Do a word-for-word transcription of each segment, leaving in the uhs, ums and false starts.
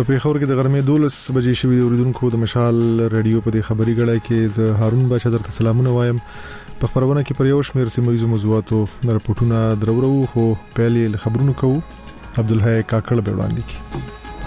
په پیښور کې د غرمې دولس بجې شوې د اوریدونکو د مشال رادیو په خبري غړای کې زه هارون بچا درته سلامونه وایم. په خبرونه کې پر یو شمېر سیمه ییزو موضوعاتو راپورټونه درورو خو پیلې خبرونه کوو. عبدالحی کاکړ به وړاندې کوي.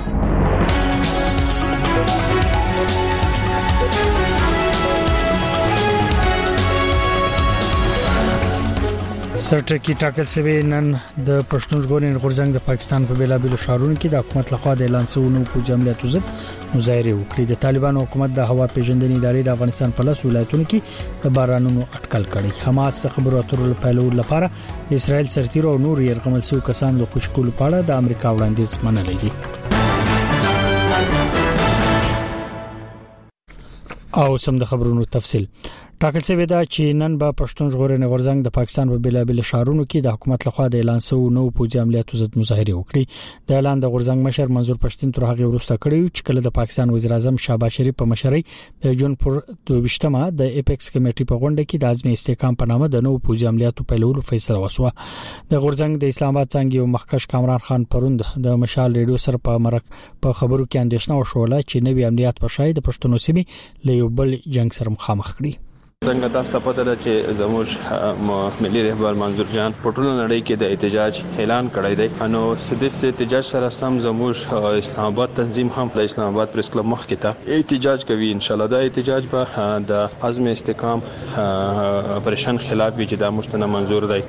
سرټکی ټاکل شوی نن د پښتون ژغورنې غورځنګ د پاکستان په بیلابیلو ښارونو کې د حکومت لخوا د اعلان شوی نو په عملیاتو ضد مظاهره وکړي. د طالبانو حکومت د هوا پیژندنې ادارې د افغانستان په لس ولایتونو کې د بارانونو اټکل کړي. حماس د خبرو اترو لپاره لپاره د اسرائیل سرتیرو او نور يرغمل شوی کسان د خوشکول په اړه د امریکا وړاندیز منلې دي. او سم د خبرونو تفصیل ټاکل شوی دا چې نن به پښتون ژغورنې غورځنګ د پاکستان په بیلابیل ښارونو کې د حکومت لخوا د اعلان شوی نو پوځي عملیاتو ضد مظاهره وکړي. د اعلان د غورځنګ مشر منظور پښتين تر هغه وروسته کړی چې کله د پاکستان وزیر اعظم شهباز شریف په مشرۍ د جون پر دوه د ایپکس کمیټې په غونډه کې د عزمي استحکام په نامه د نو پوځي عملیاتو پیلولو فیصله وشوه. د غورځنګ د اسلام آباد څنګه یو مخکښ کامران خان پروند د مشال ریډیو سره په مرک په خبرو کې اندېښنه وشوله چې نوې عملیات په شای د پښتون سیمې له یو بل جنگ سره مخامخ کړي. څنګه تاسو ته پته ده چې زموږ ملي رهبر منظور جان په ټوله نړۍ کې د احتجاج اعلان کړی دی. نو سدس احتجاج سره سم زموږ اسلام آباد تنظیم هم د اسلام آباد پریس کلب مخ کې ته احتجاج کوي. ان شاء الله دا احتجاج به د عزم استحکام اپریشن خلاف وي چې دا مشتنه منظور دی.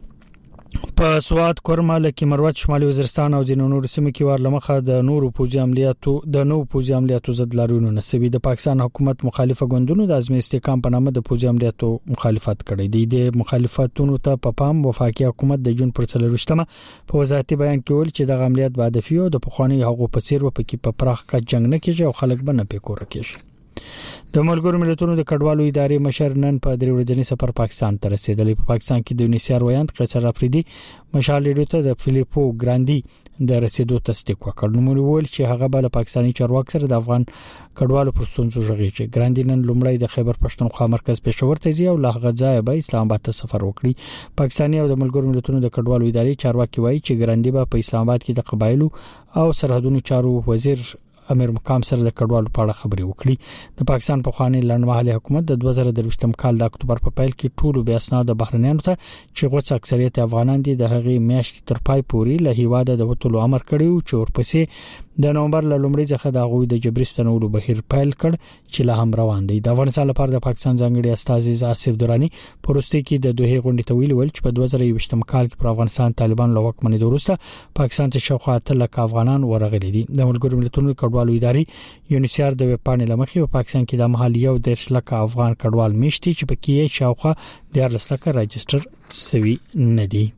په سواد کورمال کې مروت شمالي وزیرستان او ځینو نورو سیمو کې ورلمخه د نورو پوځي عملیاتو د نو پوځي عملیاتو ضد لارونو نسوي. د پاکستان حکومت مخالفه ګوندونو د عزمي استحکام په نامه د پوځي عملیاتو مخالفت کړی دی. د مخالفتونو ته په پام وفاقي حکومت د جون پر څلرويشتمه په وزارتي بیان کې ویل چې د عملیات به هدفي او د پخوانی حقوقو په څیر و پکې په پراخ کچ جنگ نه کیږي او خلک به نه پکور کیږي. د ملګرو ملتونو د کډوالو ادارې مشر نن په درې ورځنی سفر پاکستان ته رسیدلی. په پاکستان کې د یونیسیار ویاند قیصر افریدي مشال ریډیو ته د فلیپو ګراندي د رسیدو تصدیق وکړ. نو موږ ویل چې هغه بل پاکستاني چارواکي سره د افغان کډوالو پر ستونزو ژغېږي. ګراندي نن لومړی د خیبر پښتونخوا مرکز پېښور ته ځي او له هغه ځایه به اسلام آباد ته سفر وکړي. پاکستاني او د ملګرو ملتونو د کډوالو ادارې چارواکي وایي چې ګراندي به په اسلام آباد کې د قبایلو او سرحدونو چارو وزیر امیر مقام سره د کډوالو په اړه خبري وکړي. د پاکستان په خواني لنډمهالي حکومت د دوه زره درویشتم کال د اکتوبر په پیل کې ټولو بیا اسناد بهرنیانو ته چې غوڅ اکثریت افغانان دي د هغې میاشتې تر پای پورې له هیواده د وټولو امر کړی چې ورپسې د نومبر ل لومړي څخه د غوي د جبرستانولو بهیر پیل کړ چې له هم روان دي. د افغانستان لپاره د پاکستان ځانګړي استاذ آصف دورانی پروستي کې د دوه غونډې ته ویل چې په دوه زره یوویشتم کال کې پر افغانستان طالبان له حکومت وروسته پاکستان ته شاوخوا اتلس لک افغانان ورغلي دي. د ملګرو ملتونو کډوالو ادارې یونیسیار د وپانې لمخې په پاکستان کې د محلي او د شلک افغان کډوال میشتي چې په کې شاوخوا د ارلس لک راجستر سوي نه دي.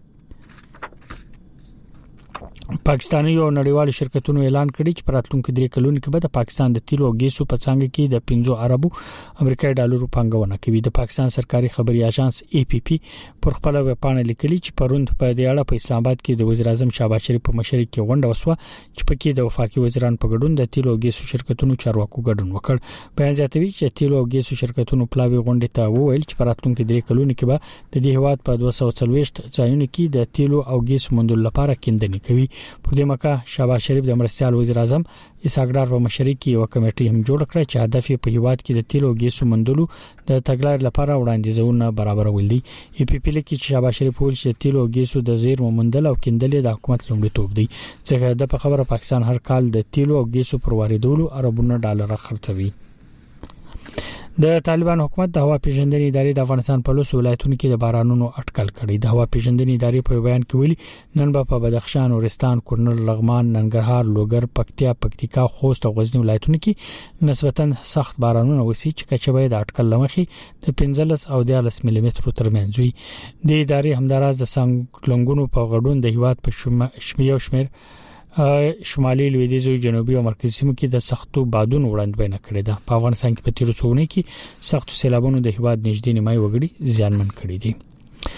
پاکستاني او نړیوالو شرکتونو اعلان کړی چې پراتلونکو درې کلونو کې به د پاکستان د تیلو او ګیسو په څنګه کې د پنځه اربو امریکایي ډالرو پانګونه کوي. د پاکستان سرکاري خبري اژانس ای پی پی پر خپل وپانه لیکلي چې پروند په دې اړه په اسلام آباد کې د وزیر اعظم شهباز شریف په مشرۍ کې غونډه وسوه چې په کې د وفاقي وزیران په ګډون د تیلو او ګیسو شرکتونو چارواکو ګډون وکړ. بیان زیاتوي چې تیلو او ګیسو شرکتونو پلاوي غونډه ته وویل چې پراتلونکو درې کلونو کې به د دې هواد په دوه سوه څلوېښت ځایونو کې د تیلو او ګیسو موندلو لپاره کیندنې کوي. په دې مکه شهباز شریف د مرستيال وزیر اعظم اسحاق ډار په مشرۍ کې یو کمیټه هم جوړ کړه چې هدف یې په هیواد کې د تیلو او ګیسو موندلو د تګلارې لپاره وړاندیزونه برابرول دي. ای پی پی لیکي چې شهباز شریف وویل چې تیلو او ګیسو د زیرمو موندل او کیندل د حکومت لومړیتوب دی. ځکه د په خبره پاکستان هر کال د تیلو او ګیسو پر واردولو اربونه ډالر خرڅوي. د طالبان حکومت د هوا پیژندنې ادارې د افغانستان په لوس ولایتونو کې د بارانونو اټکل کړی. د هوا پیژندنې ادارې په بیان کې ویلي نن به په بدخشان، اورستان، کورنر، لغمان، ننګرهار، لوګر، پکتیا، پکتیکا، خوست او غزنی ولایتونو کې نسبتاً سخت بارانونه وسی چې کچبه د اټکل لمخې د پنځلس او دیارلس ملي متر ترمنځ وي. د ادارې همداراز د سنگلنګونو په غډون د هیواد په شمیر شمیر شمالي لویدیځ، جنوبي او مرکزي سیمو کې د سختو بادونو وړاندوینه کړې ده. په افغانستان کې په تیرو څو ورځو کې سختو سیلابونو د هیواد نږدې نیمایي وګړي زیانمن کړي دي.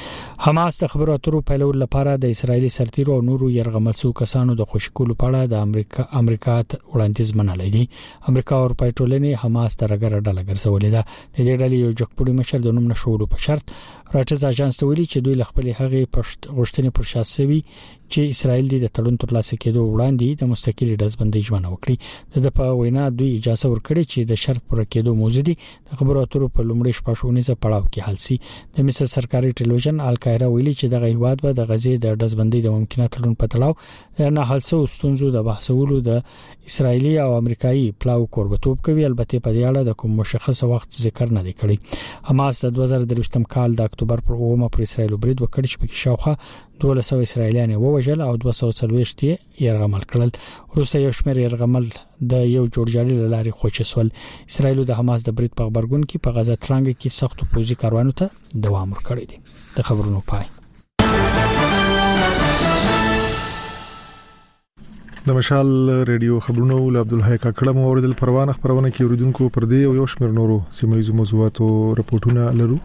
حماس د خبرو اترو پیلول لپاره د اسرایلی سرتیرو او نورو يرغمل شو کسانو د خوشکولو په اړه د امریکا امریکا وړاندیز منلای دي. امریکا او پټولنې حماس ترګر ډله ګرځولې ده. د دې ډلې یو جګپوړي مشر د نوم نشولو په شرط راټز اژانس ته ویلي چې دوی خپل هغه پښت غشتنې پر شاسوي چې اسرایل د تړون تر لاسه کېدو وړاندې د مستقلی دزبندۍ ژمنه وکړي. د په وینا دوی اجازه ورکړي چې د شرط پر کېدو موجودي د خبرو اترو په لومړي شپږونیزه پړاو کې حل شي. د مصر سرکاري ټلویزیون القاهره ویلي چې د هیواد به د غزې د دزبندۍ د ممکنه تړون په تړاو نه حل سو ستونزو د بحثولو د اسرایلی او امریکایي پلاو کوربتوب کوي. البته په دې اړه د کوم مشخص وخت ذکر نه دی کړی. حماس د دوه زره درویشتم کال د اکتوبر پر اومه پر اسرایل برید وکړ چې په شاوخه دوه سوه اسرایلیان ووجل او دوه سوه څلوېښت یې يرغمل کړل. وروسته یو شمېر يرغمل د یو جوړجاړي لاري خوچسول. اسرایل د حماس د برید په خبرګون کې په غزه ترانګ کې سخت پوزي کاروانو ته دوام ورکړی دی. د خبرونو پای. د مشال ریډیو خبرونو ول عبدالحی کاکړه مو اوریدل. پروانه خبرونه کې اوریدونکو پر دې او یو شمېر نورو سیمایي موضوعاتو رپورټونه لرو.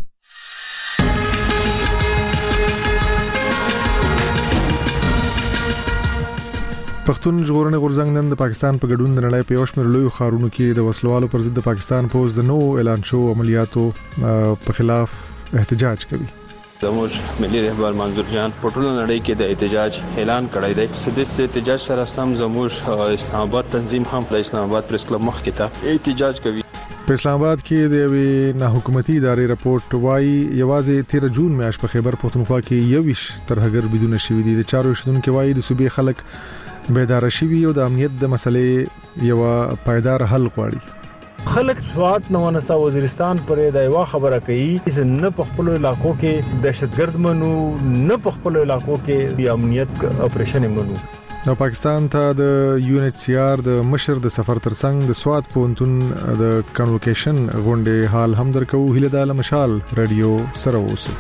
پښتون ژغورنې غورځنګ نن د پاکستان په ګډون د نړۍ په یو شمېر لوی ښارونو کې د وسلوالو پر ضد د پاکستان پوز د نو اعلان شو عملیاتو په خلاف احتجاج کوي. زموږ ملي رهبر منظور جان په ټوله نړۍ کې د احتجاج اعلان کړی دی. سدس احتجاج سره سم زموږ اسلام آباد تنظیم هم د اسلام آباد پریس کلب مخ کې ته احتجاج کوي. په اسلام آباد کې د یوې نه حکومتي ادارې راپورټ وايي یوازې تیر جون میاشت په خیبر پختونخوا کې یویش ترهګر بدون شوی دي. د چارو شتونکو وايي د صوبې خلک بیدار شوي او د امنیت د مسلې یو پایدار حل غواړي. خلک سوات نه ونسا وزیرستان پرې د یو خبره کوي چې نه په خپل علاقو کې دهشتګرد منو نه په خپل علاقو کې د امنیت اپریشن منو. نو پاکستان ته د یو ان ایچ سی آر د مشر د سفر ترڅنګ د سوات پونتون د کنوکیشن غونډې حال هم درکو. هله د مشال رادیو سره اوسه.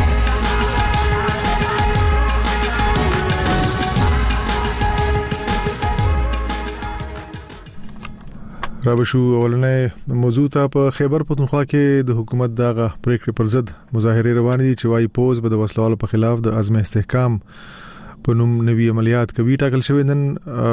رابشو اولنې موضوع ته په خیبر پختونخوا کې د حکومت دغه پریکړې پر ضد مظاهره روانې دي چې وايي پوز به د وسلوالو په خلاف د عزم استحکام په نوم نوي عملیات کوي. ټاکل شوی نن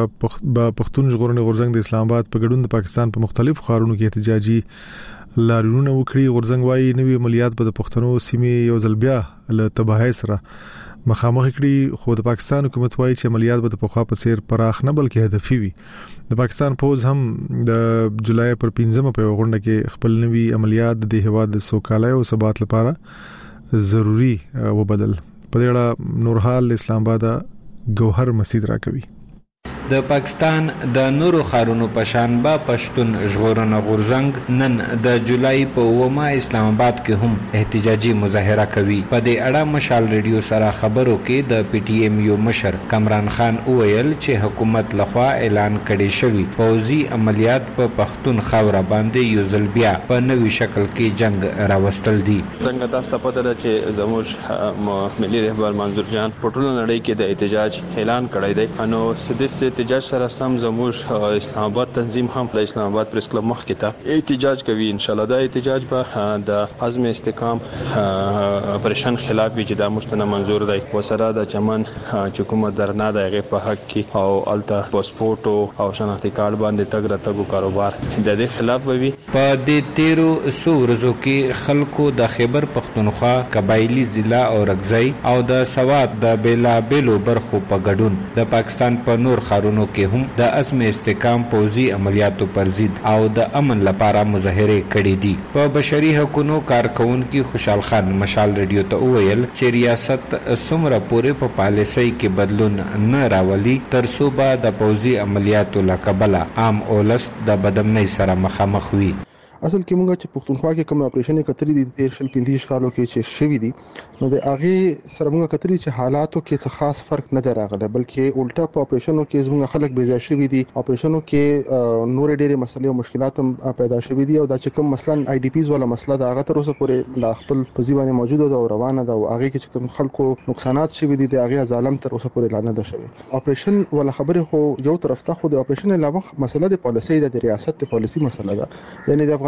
پښتون ژغورنې غورځنګ د اسلام آباد په ګډون د پاکستان په مختلفو ښارونو کې احتجاجي لاریونونه وکړي. غورځنګ وايي نوي عملیات به د پښتنو سیمې یو ځل بیا له تباہي سره مخامخ کړي. خو د پاکستان حکومت وايي چې عملیات به د پخوا په څیر پراخ نه بلکې هدفي وي. د پاکستان پوز هم د جولای پر پنځمه په غونډه کې خپل نوي عملیات د هیواد د سوکالۍ او ثبات لپاره ضروری وبدل. په دې اړه نورحال اسلام آباد ګوهر مسعود راکوي. د پاکستان د نورو خارونو پشانبه پښتون ژغورنه غورځنګ نن د جولای په اومه اسلام آباد کې هم احتجاجي مظاهره کوي. په دې اړه مشال ریډیو سره خبرو کې د پی ټی ایم یو مشر کمران خان وویل چې حکومت لخوا اعلان کړي شوی پوځي عملیات په پښتون خاور باندې یو ځل بیا په نوي شکل کې جنگ راوستل دي. څنګه تاسو ته پته ده چې زموږ ملي رهبر منظور جان په ټوله نړۍ کې د احتجاج اعلان کړی دی. انو سدس احتجاج سره سم زموږ اسلام آباد تنظیم هم د اسلام آباد پریس کلب مخ کې ته احتجاج کوي. ان شاء الله دا احتجاج به د عزم استحکام اپریشن خلاف وي چې دا مشتنه منظور دی. وسره د چمن حکومت درنه د په حق کې او الته پاسپورت او شناختی کارت باندې تګ راتګو کاروبار د دې خلاف وي. په دې تیرو سو ورځو کې خلکو د خیبر پختونخوا قبایلی ضلع او رګزی او د سوات د بیلا بیلو برخو په ګډون د پاکستان په نور خارونو کې هم د عزم استحکام پوځي عملیاتو پر ضد او د امن لپاره مظاهره کړې دي. په بشري حقوقو کارکونکو خوشحال خان مشال ریډیو ته وویل چې ریاست څومره پورې په پالیسۍ کې بدلون نه راولي تر څو به د پوځي عملیاتو لکبله عام اولس د بدامنۍ سره مخامخ وي. اصل کې موږ چې پښتونخوا کې کوم اپریشن کتري دي د شل پنځه کالو کې چې شوی دي نو د هغه سره موږ کتري چې حالاتو کې څه خاص فرق نه راغلی بلکې الټا په اپریشنو کې زموږ خلک بې ځای شوي دي. اپریشنو کې نور ډېرې مسلې او مشکلات هم پیدا شوي دي او دا چې کوم مثلا آی ډي پیز ولا مسله دا هغه تر اوسه پورې لا خپل په ځوانه موجوده ده او روانه ده او هغه کې چې کوم خلکو نقصانات شوي دي د هغه ظالم تر اوسه پورې لا نه ده شوی. اپریشن ولا خبره خو یو طرف ته خو د اپریشن علاوه مسله د پالیسۍ د ریاست د پالیسي مسله ده. یعنی د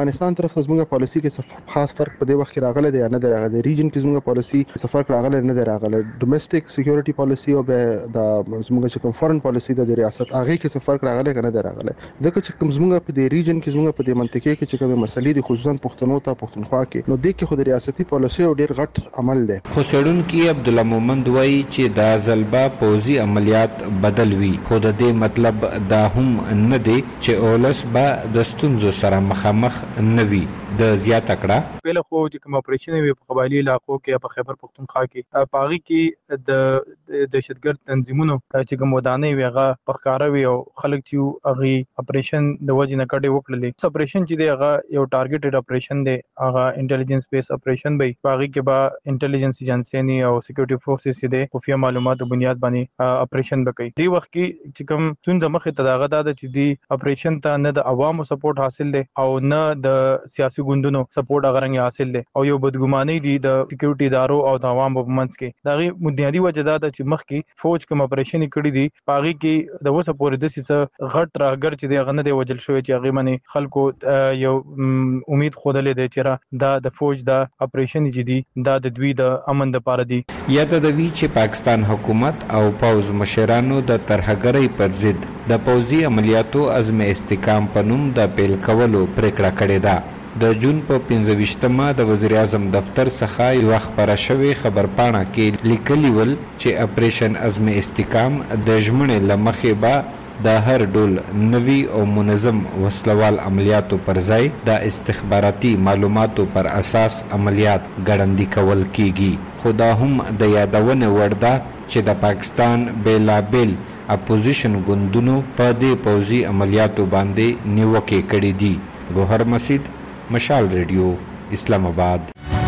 افغانستان طرف ته زموږه پالیسی کې خاص فرق په دې وخت کې راغلی دی نه دی راغلی. ریجن کې زموږه پالیسی څه فرق راغلی نه دی راغلی. ډومېسټک سکیورټي پالیسی او به د زموږه چې کوم فورن پالیسی د ریاست هغه کې څه فرق راغلی کنه دی راغلی. ځکه چې کوم زموږه په دې ریجن کې زموږه په دې منطقه کې چې کوم مسلې دي خصوصا پښتنو ته پښتونخوا کې نو د کې خو د ریاستي پالیسي او ډیر غټ عمل دی. خو سړونکو عبد الله مومند وایي چې دا ځلبا پوزي عملیات بدل وي خو د دې مطلب دا هم نه دی چې اولس به د ستونزو سره مخامخ نه وي. د زیاته کړه پهله خو چې کوم اپریشن وي په قبایلی علاقو کې په خیبر پختونخوا کې پاغي کې د دهشتګرد تنظیمونو چې کوم ودانې ویغه پخکاره وي او خلک چې اغي اپریشن د وجې نه کډې وکړلې. اپریشن چې دی هغه یو ټارګټډ اپریشن دی هغه انټيليجنس بیس اپریشن به پاغي کې با انټيليجنس ایجنسي او سکیورټي فورسز دي خفیه معلوماتو بنیاد باندې اپریشن وکړي. دی وخت کې چې کوم څنګه مخه تداغه د چې دی اپریشن ته نه د عوامو سپورټ حاصل دی او نه د سیاسي ګوندونو سپورټ هغه رنګ حاصل دی او یو بدګماني دي د سکیورټي ادارو او د عوامو په منځ کې. دا غي بنیادی وجه ده چې مخ کې فوج کوم اپریشن کړی دي پاغي کې د وسه پورې د سیسه غټ راګر چې دی غنه دی وجل شوی چې هغه منی خلکو یو امید خودلې دی چې دا د فوج د اپریشن جدي دا د دوی د امن د پاره دی. یا د دوی چې پاکستان حکومت او پوز مشرانو د ترهګرۍ پر ضد د پوزي عملیاتو عزم استحکام پنوم د پیل کولو پریکړه کړې ده. د جون په پنځه ویشتمه د وزیر اعظم دفتر څخه یو خبره شوې خبرپاڼه کې لیکلي ول چې اپریشن عزم استحکام د ژمنې لمخې به د هر ډول نوي او منظم وسلوال عملیاتو پر ځای د استخباراتي معلوماتو پر اساس عملیات ګړندي کول کیږي. خو دا هم د یادونه وړ ده چې د پاکستان بیلابیل اپوزیشن ګوندونو په دې پوزي عملیاتو باندې نیوکه کړې دي. ګوهر مسید، مشال ریډیو، اسلام آباد.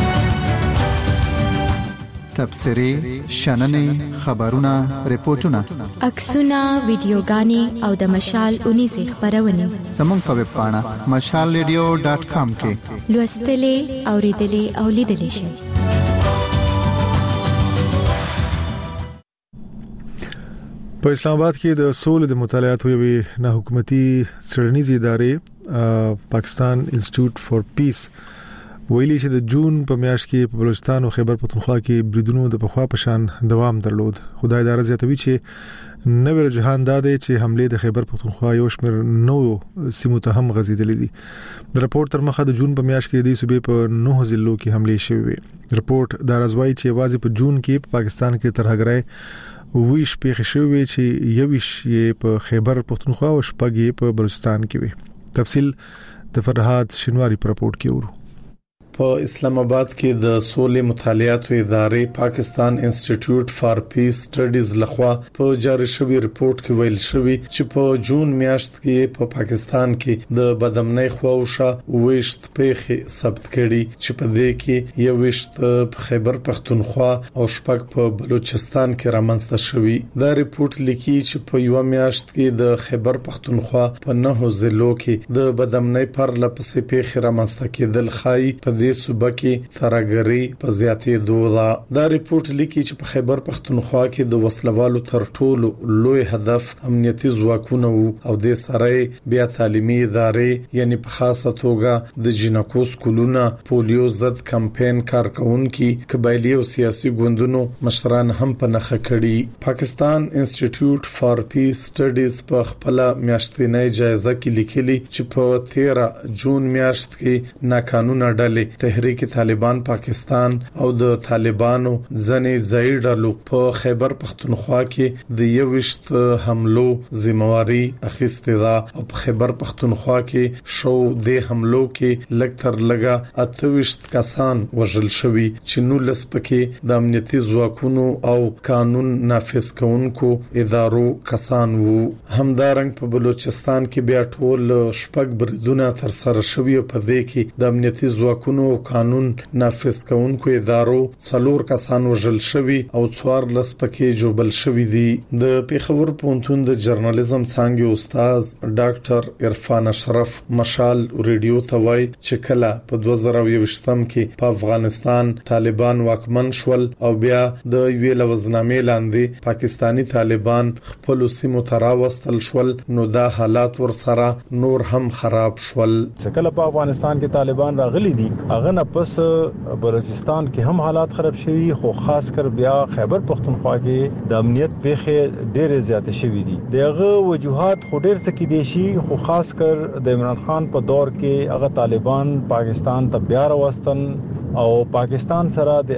تبصرې، شننې، خبرونه، ریپورتونه، عکسونه، ویډیوګانې او د مشال اونیزه خبرونه زموږ په ویب پاڼه مشال ریډیو ډاټ کام کې لوستلې، اوریدلې او لیدلې شئ. په اسلام آباد کې د سولې د مطالعاتو یوې نه حکومتي څېړنیزې ادارې پاکستان انسټیټیوټ فار پیس ویلي چې د جون په میاشت کې په بلوچستان او خیبر پختونخوا کې بریدونو د پخوا په شان دوام درلود. خدای اداره زیاتوي چې نوې رجحان دا دی چې حمله د خیبر پختونخوا یو شمېر نو سیمو ته هم غځېدلې دي. د رپورت تر مخه د جون په میاشت کې د صوبې په نهه ضلعو کې حمله شوې. رپورت دا راځوي چې واځي په جون کې په پاکستان کې ترهګرۍ ویش پیښ شوې چې یویش یې په خیبر پختونخوا او شپږ یې په بلوچستان کې وي. تفصیل د فرحات شینواری پر رپورت کې ورو. په اسلام آباد کې د سولې مطالعاتو ادارې پاکستان انسټیټیوټ فار پیس سټډیز لخوا په جاری شوی رپورت کې ویل شوی چې په جون میاشت کې په پا پاکستان کې د بدامنۍ خواوشه وښت پیښې ثبت کړي چې په دې کې یو وښت په خیبر پختونخوا او شپږ په بلوچستان کې رامنځته شوی. دا رپورت لیکي چې په یو میاشت کې د خیبر پختونخوا په نهه ضلعو کې د بدامنۍ پر لپسې پیښې رامنځته کېدل خای په د صوبه کې ترهګرۍ په زیاتې دوه. دا رپورت لیکي چې په خیبر پختونخوا کې د وسلوالو تر ټولو لوی هدف امنیتي ځواکونه او د سره بیا تعلیمي ادارې یعنی په خاصه توګه د جنکو سکولونه، پولیو ضد کمپاین کارکونکو، قبایلی او سیاسي ګوندونو مشران هم په نخښه کړي. پاکستان انسټیټیوټ فار پیس سټډیز په خپل میاشتنۍ جایزه کې لیکلي چې په تیرہ جون میاشت کې ناقانونه ډلې تحریک طالبان پاکستان او د طالبانو ځنې ځای ډلو په خیبر پختونخوا کې د یوشت حملو ذمہواری اخیسته ده او په خیبر پختونخوا کې شو د حملو کې لکتر لګا اتوشت کسان وژل شوی چې نو لسپکه د امنیتي ځواکونو او قانون نافذ کوونکو ادارو کسان وو. همدارنګ په بلوچستان کې بیا ټول شپږ بریدونه تر سره شوی په دې کې د امنیتي ځواکونو حکومتونو قانون نافذ کوونکو ادارو څلور کسان وژل شوي او څوار لس پکې جوړل شوي دي. د پیښور پوهنتون د جرنالیزم څانګې استاد ډاکټر عرفان اشرف مشال ریډیو ته وایي چې کله په دوه زره یوویشتم کې په افغانستان طالبان واکمن شول او بیا د یوې لوزنامې لاندې پاکستانی طالبان خپل سیمو ته راوستل شول نو دا حالات ورسره نور هم خراب شول. څکله په افغانستان کې طالبان راغلي دي هغه نه پس بلوچستان کې هم حالات خراب شوي خو خاص کر بیا خیبر پختونخوا کې د امنیت پیښې ډېرې زیاتې شوي دي. دغه وجوهات خو ډېر څه کې دي شي خو خاص کر د عمران خان په دور کې هغه طالبان پاکستان ته بیا راوستل او پاکستان سره د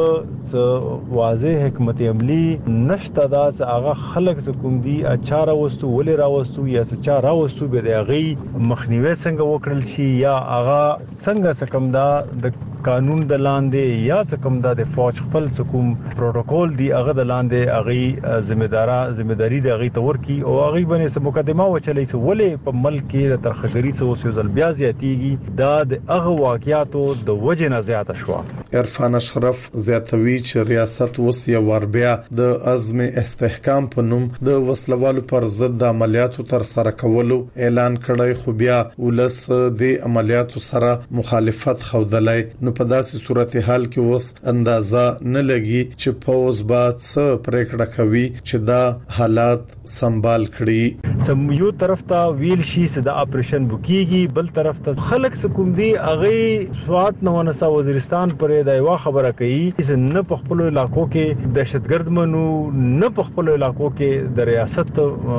هغه واضح حکمت عملی نشته دا چې هغه خلک زکوم دي اچاره وستو ولې راوستو یا څه راوستو به د هغه مخنیوي څنګه وکړل شي یا هغه څنګه سکم دا د قانون د لاندې یا څکم دا د فوج خپل حکوم پروتوکول دی هغه د لاندې هغه ذمہدارا ذمہداری د هغه تور کی او هغه باندې سم مقدمه وچلې سو ولې په ملک کې ترخګری سو سوزل بیا زیاتیږي دا د هغه واقعیاتو د وجه نه زیاته شو. عرفان اشرف زیاتوي چې ریاست وسیه وربیا د عزم استحکام په نوم د وسلوالو پر ضد د عملیاتو تر سره کولو اعلان کړی خو بیا ولس د عملیاتو سره مخالفت خوندلای نو په داسې صورتحال کې اوس اندازه نه لګي چې فوز با څه پریکړه کوي چې دا حالات سنبال کړي. سم یو طرف ته ویل شي چې د اپریشن بوکیږي بل طرف ته خلک سکوم دي هغه سوات نو نسا وزیرستان پرې دا یو خبره کوي چې نه په خپل علاقو کې دهشتګرد منو نه په خپل علاقو کې د ریاست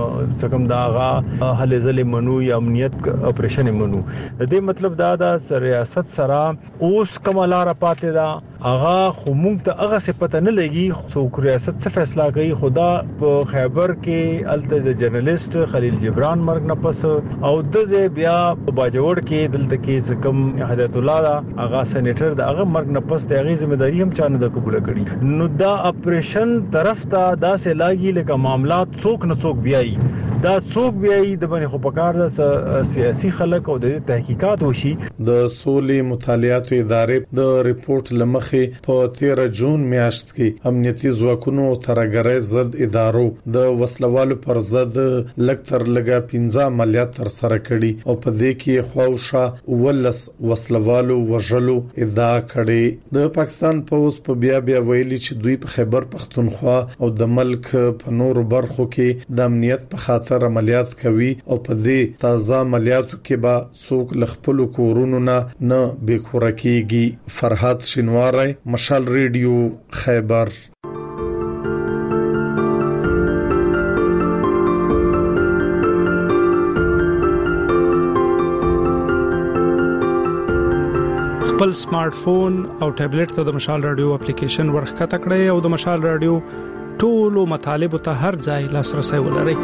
څخه دا هغه هلې ځلې منو یا امنیت اپریشن منو. د دې مطلب دا دا ریاست سره اوس کمالاره پاتې دا هغه خو مونږ ته هغه څه پته نه لګي خو ریاست څه فیصله کوي خدا په خیبر کې الته د جرنالست خلیل جبران مرګ نه پس او د بیا په باجوړ کې دلته کې کم هدایت الله دا هغه سېنیټر د هغه مرګ نه پس د هغه ځمېداري هم چانه د قبول کړي نو دا اپریشن طرف ته دا سه لاګي لکه معاملات څوک نه څوک بیاي دا څوک بیاي د باندې خو پکار د سیاسي خلک او د تحقیقات وشي. د سولې مطالعات ادارې د ریپورت لمخې په تیرہ جون میاشت کې امنیتي ځواکونو ترګرې ضد ادارو د وسلوالو پر ضد لکتر لګا پنځه عملیات تر سره کړي او په دې کې خواوشه ولس وسلوالو وژلو ادعا کړي. د پاکستان پوز په بیا بیا ویلي چې دوی په خیبر پختونخوا او د ملک په نورو برخو کې د امنیت په خاطر عملیات کوي او په دې تازه عملیاتو کې به څوک لخپل کورونو نه نه بیکورکیږي. فرحات شینواری مشال ریډیو خیبر. خپل سمارټ فون او ټابلیټ ته د مشال رادیو اپلیکیشن ورخکته کړئ او د مشال رادیو ټولو مطالبه ته هر ځای لاسرسي ولرئ.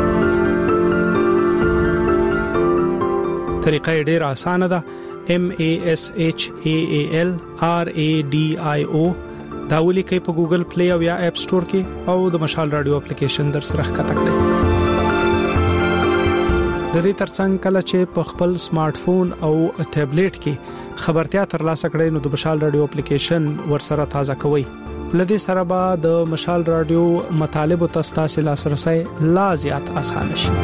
طریقه ډیره اسانه ده. M A S H A A L R A D I O دا ولیکئ په ګوګل پلی او یا اپ سٹور کې او د مشال رادیو اپلیکیشن در سره ښکته کړئ. د دې ترڅنګ کله چې په خپل سمارټ فون او ټابلیټ کې خبرتیا ترلاسه کړئ نو د مشال رادیو اپلیکیشن ورسره تازه کوئ. لدې سره به د مشال رادیو مطالب او تاسو لاسرسي لا زیات اسانه شي.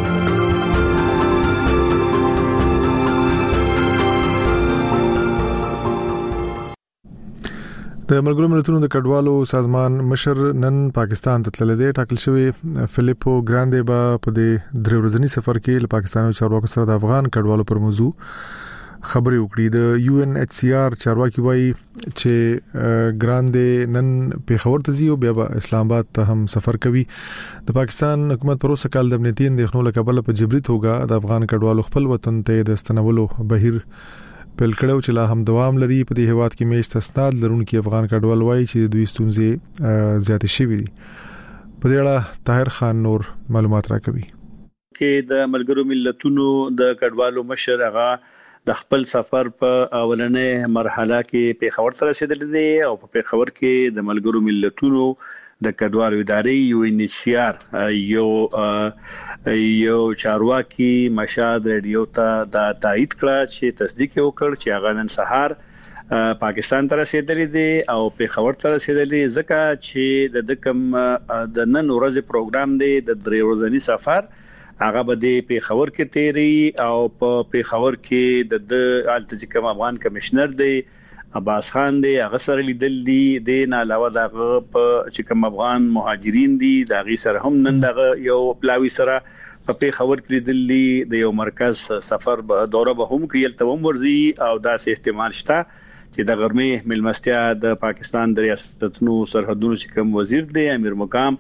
د ملګرو ملتونو د کډوالو سازمان مشر نن پاکستان ته تللی دی. ټاکل شوی فلیپو ګراندې با په دې درې ورځنی سفر کې له پاکستاني چارواکو سره د افغان کډوالو پر موضوع خبرې وکړي. د یو ان ایچ سی آر چارواکي وایي چې ګراندې نن پیښور ته ځي او بیا اسلام آباد ته هم سفر کوي. د پاکستان حکومت پر اوسه کال د امنیتي اندېښنو له کبله په جبري توګه د افغان کډوالو خپل وطن ته د استنولو بهیر پل کړو چې لا هم دوام لري. په دې هواد کې مې استثناء لرونکي افغان کډوال وایي چې دوی ستونزې زیاتې شوې دي. په دې اړه طاهر خان نور معلومات راکوي. کې د ملګرو ملتونو د کډوالو مشر هغه د خپل سفر په اولنې مرحله کې پیښور ته رسیدلی دی او په پیښور کې د ملګرو ملتونو د کډوالو ادارې یو ان ایچ سی آر یو یو چارواکي مشاد ریډیو ته د تایید کړه چې تصدیق وکړ چې هغه نن سهار پاکستان ته رسیدلې دي او په خبر ته رسیدلې ځکه چې د کم د نن ورځې پروګرام دی د درې ورځې سفر هغه به د په خبر کې تیری او په په خبر کې د الته کوم افغان کمشنر دی عباس خان دی هغه سره لیدل دي د نه علاوه دغه په چې کوم افغان مهاجرین دي دا غي سره هم نن دغه یو پلاوی سره په خبر کې دلی د یو مرکز سفر دوره به هم کې التوم ورزي او دا سه احتمال شته چې د غرمې ملمستیا د پاکستان د ریاستونو سرحدونو چې کوم وزیر دی امیر مقام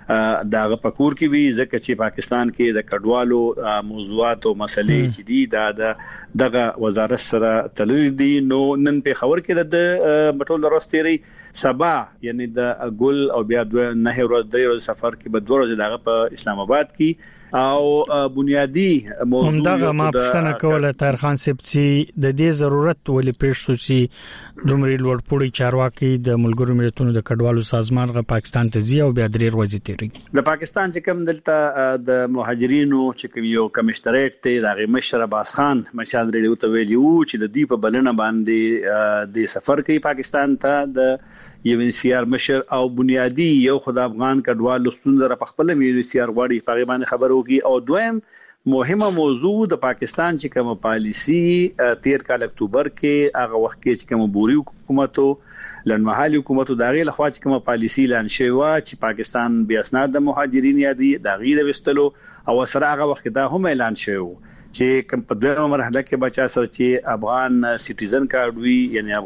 داغه پکور کې وی ځکه چې پاکستان کې د کډوالو موضوعات او مسلې چې دي دا دغه وزارت سره تلل دي نو نن په خبر کې د مټول راستيري سبا یعنی د ګل او بیا د نه ورځ درې ورځې سفر کې به دوه ورځې دغه په اسلام آباد کې او بنیادی موضوع همدغه ما پښتنه کوله طاهر خان سپسی د دې ضرورت ولې پیښ شو چې دومره لوړپوړي چارواکي د ملګرو ملتونو د کډوالو سازمان غ پاکستان ته ځي او بیا درې ورځې تیری د پاکستان چې کوم دلته د مهاجرینو چې کوم یو کمشنریټ ته راغی مشر عباس خان مشال ریډیو ته ویلی وو چې د دې په بلنه باندې د سفر کوي پاکستان ته د یو ان سی آر مشر او بنیادی یو خدای افغان کډوالو ستونزه په خپل یو ان سی آر غواړي په غیبانه خبرو او دویم مهمه موضوع د پاکستان چې کوم پالیسی تیر کال اکتوبر کې هغه وخت کې چې کوم بوري حکومتو لنمحلي حکومتو داغه لخوا چې کوم پالیسی اعلان شوی چې پاکستان بیا اسناد د مهاجرین یادي داغه د وستلو او سره هغه وخت دا هم اعلان شوی چې کوم په دویمه مرحله کې بچا سره چې افغان سټیزن کارت وی یعنی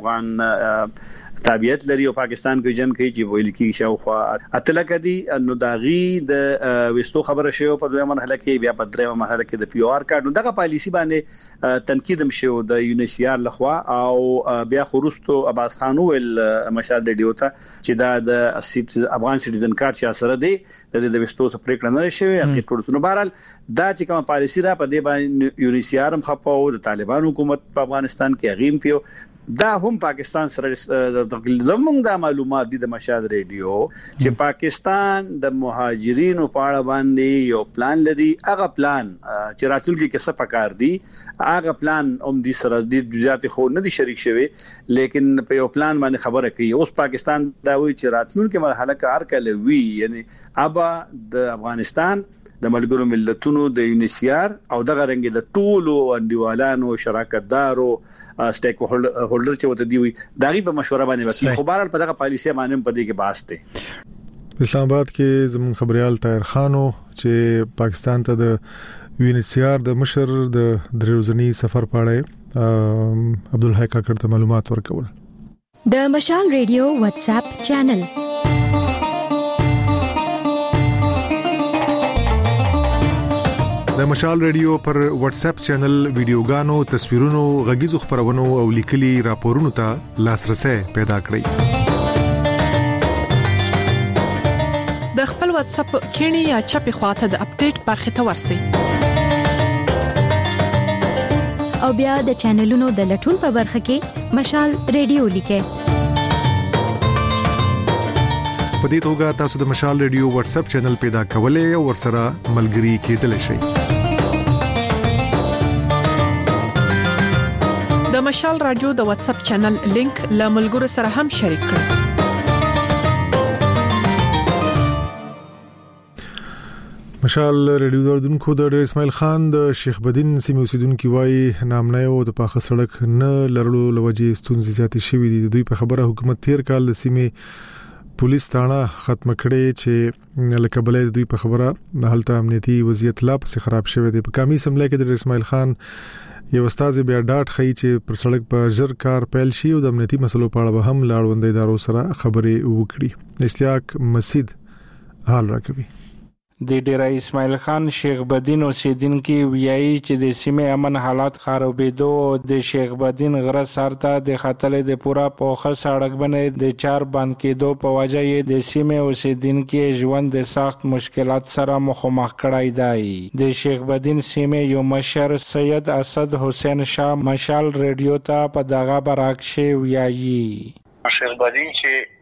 افغان تابعیت لري او پاکستان کې جن کوي چې ویل کې شاوخوا اتلک دي نو داغي د وستو خبره شوی په دویمه مرحله کې بیا په دریمه مرحله کې د پی او آر کارت نو دغه پالیسی باندې تنقید هم شوی د یونیسیار لخوا او بیا خروستو عباس خان ول مشال ریډیو ته چې دا د افغان سټیزن کارت چې سره دی د د وستو سپریکړه نه شوی هغه ټول نو بهرال دا چې کوم پالیسی را په دې باندې یونیسیار هم خپاو د طالبان حکومت په افغانستان کې غیم پیو دا هم پاکستان سره زمونږ د معلومات دي د مشال ریډیو چې پاکستان د مهاجرینو په اړه باندې یو پلان لري هغه پلان چې راتلونکي کې څه پکار دي هغه پلان هم د سره د جزئیات خو نه دي شریک شوی لیکن په یو پلان باندې خبره کوي اوس پاکستان دا وایي چې راتلونکي مرحله کې هر کله وی یعنی ابا د افغانستان د ملګرو ملتونو د یونیسیار او دغه رنګ د ټولو انډیوالانو شراکتدارو سټیک هولډر چې وته دی وي داغي په مشوره باندې وکړي خو بهرحال په دغه پالیسي باندې په دې کې بحث دی اسلام آباد کې زمون خبريال طاهر خانو چې پاکستان ته د یونیسیار د مشر د دروزنی سفر پاړې عبدالحی کاکړ ته معلومات ورکول د مشال ریډیو واتس اپ چینل د مشال ریډیو پر واتس اپ چینل ویډیوګانو تصویرونو غږیزو خبرونو او لیکلي راپورونو ته لاسرسي پیدا کړئ د خپل واتس اپ کینی یا چپی خواته د اپډیټ برخه ته ورسئ او بیا د چینلونو د لټون په برخه کې مشال ریډیو لیکئ په دې توګه تاسو د مشال ریډیو واتس اپ چینل پیدا کولای او ورسره ملګري کېدلی شئ د مشال رادیو د واتس اپ چینل لینک له ملګرو سره هم شریک کړئ مشال ریډیو دردونکو د ډیر اسماعیل خان د شیخ بدین سیمه اوسیدونکو وايي نامنایو د پاخه سړک نه لرلو لوجې ستونزې زیاتې شوې دي دوی په خبره حکومت تیر کال د سیمه پولیس تاڼه ختم کړي چې لکه بلې دوی په خبره حالت امنیتي وضعیت لا پس خراب شوی دی په کمی سملای کې د اسماعیل خان یو استاد بیا ډاټ خي چې پر سړک په ژر کار پیل شي او د امنیتي مسلو په اړه هم لاړوندې ادارو سره خبرې وکړي اشتیاق مسجد حال راکوي د ډیره اسماعیل خان شیخ بدین اوسیدونکو ویایي چې د سیمه امن حالات خرابېدو او د شیخ بدین غره سارته د خطلې د پورا پوخه سړک باندې د چار باندې کېدو په وجه یې د سیمه اوسیدونکو ژوند د سخت مشکلات سره مخامخ کړای دی د شیخ بدین سیمه یو مشر سید اسد حسین شاه مشال ریډیو ته په دغه برعکس ویایي شیخ بدین چې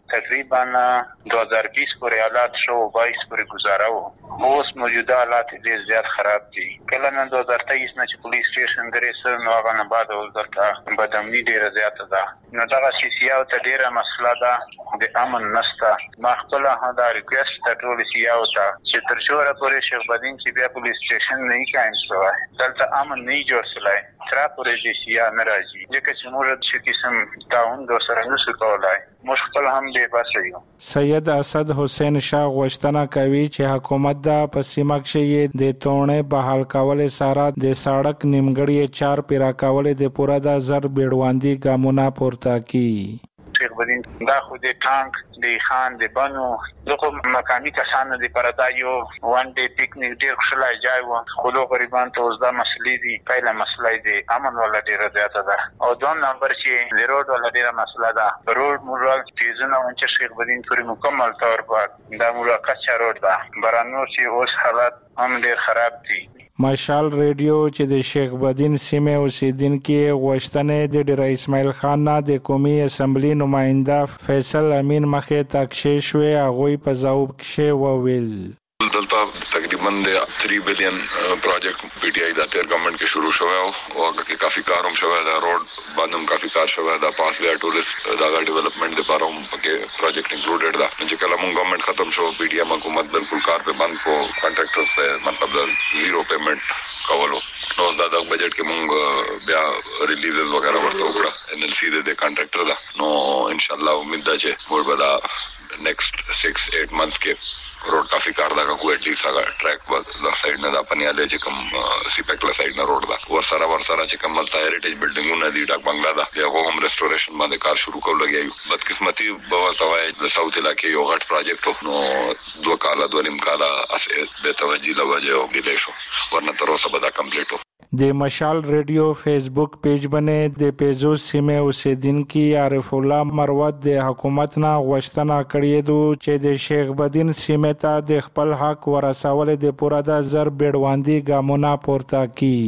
تقریبا دو هزار بیست پورې حالات شو بایس پورې گزاره وو اوس موجوده حالات ډیر زیات خراب دي کله نه دو هزار تیئیس نه چې پولیس سټیشن درې سره نو هغه نه بعد ولرته بدامني ډیره زیاته ده نو دا سیاسيو ته ډیره مسله ده د امن نسته ما خپل هدا ریکوست ته ټول سیاسيو ته چې تر شوره پورې شیخ بدین چې بیا پولیس سټیشن نه قائم شوی دلته امن نه جوړ شلای تر پورې چې سیاسي ناراضي ځکه چې موږ د قسم تعاون د سره نشو کولای موږ خپل هم دې پاسه یو سید اسد حسین شاه غوښتنه کوي چې حکومت د پسیمه کې د تونې بحال کول سره د سړک نیمګړی چار پیرا کول د پورا د زر بیړواندی ګامونه پورته کی شیخ بدین دا خو د ټانک د خان د بنو دغه مقامی کسانو د پردایو وان ډے پکنیک ډیر خلای جای و خلو غریبان ته اوس دا مسلې دي پهله مسلې دي امن ولا ډیر زیاته ده او دوم نمبر چې د روډ ولا ډیر مسله ده روډ مورال تیزونه چې شیخ بدین پوری مکمل تور په دا مولا کچا روډ ده برانو چې اوس حالات هم ډیر خراب دي مشال ریډیو چې د شیخ بدین سیمه اوسیدونکو غوښتنې د ډیر اسماعیل خان نه د قومي اسمبلی نماینده فیصل امین مخې تکشې شوې هغه په ځواب کې وویل دلته تقریبا د تین بلین پروجیکټ پی ټی آی د تیر گورنمنت کې شروع شوی او هغه کې کافي کاروم شوی دا روډ باندې کافي کار شوی دا پاس وی ټورست دا ډیولپمنٹ لپاره هم کې پروجیکټ انکلوډډ دا چې کله موږ گورنمنت ختم شو پی ټی آی حکومت بالکل کار په بند کو کانټراکټرز ته مطلب زیرو پیمنٹ کولو نو دا د بجټ کې موږ بیا ریلیزز وغیرہ ورته وکړه ان ال سی د کانټراکټر دا نو ان شاء الله امید ده چې ور به دا نیکسٹ سکس ایٹ منتھس کې روډ کافي کار دا کو اټ لیست هغه ټریک په د سایډ نه دا پنیاله چې کوم سی پیکلا سایډ نه روډ دا ور سره ور سره چې کوم ملتا هریټیج بلډینګونه دي ډاک بنگلا دا یو هم ریسټوریشن باندې کار شروع کول لګیایو بدقسمتي به توای د ساوث علاقې یو غټ پروجیکټ نو دوه کاله دوه نیم کاله اسه به توجه لوجه او ډیلی شو ورنه تر اوسه به دا کمپلیټ د مشال ریډیو فیسبوک پیج باندې د پیجو سیمه اوسیدونکو عارف الله مروت د حکومت نه غوښتنه کړې ده چې د شیخ بدین سیمه ته د خپل حق ورسول د پوره د زر بیړواندی ګامونه پورته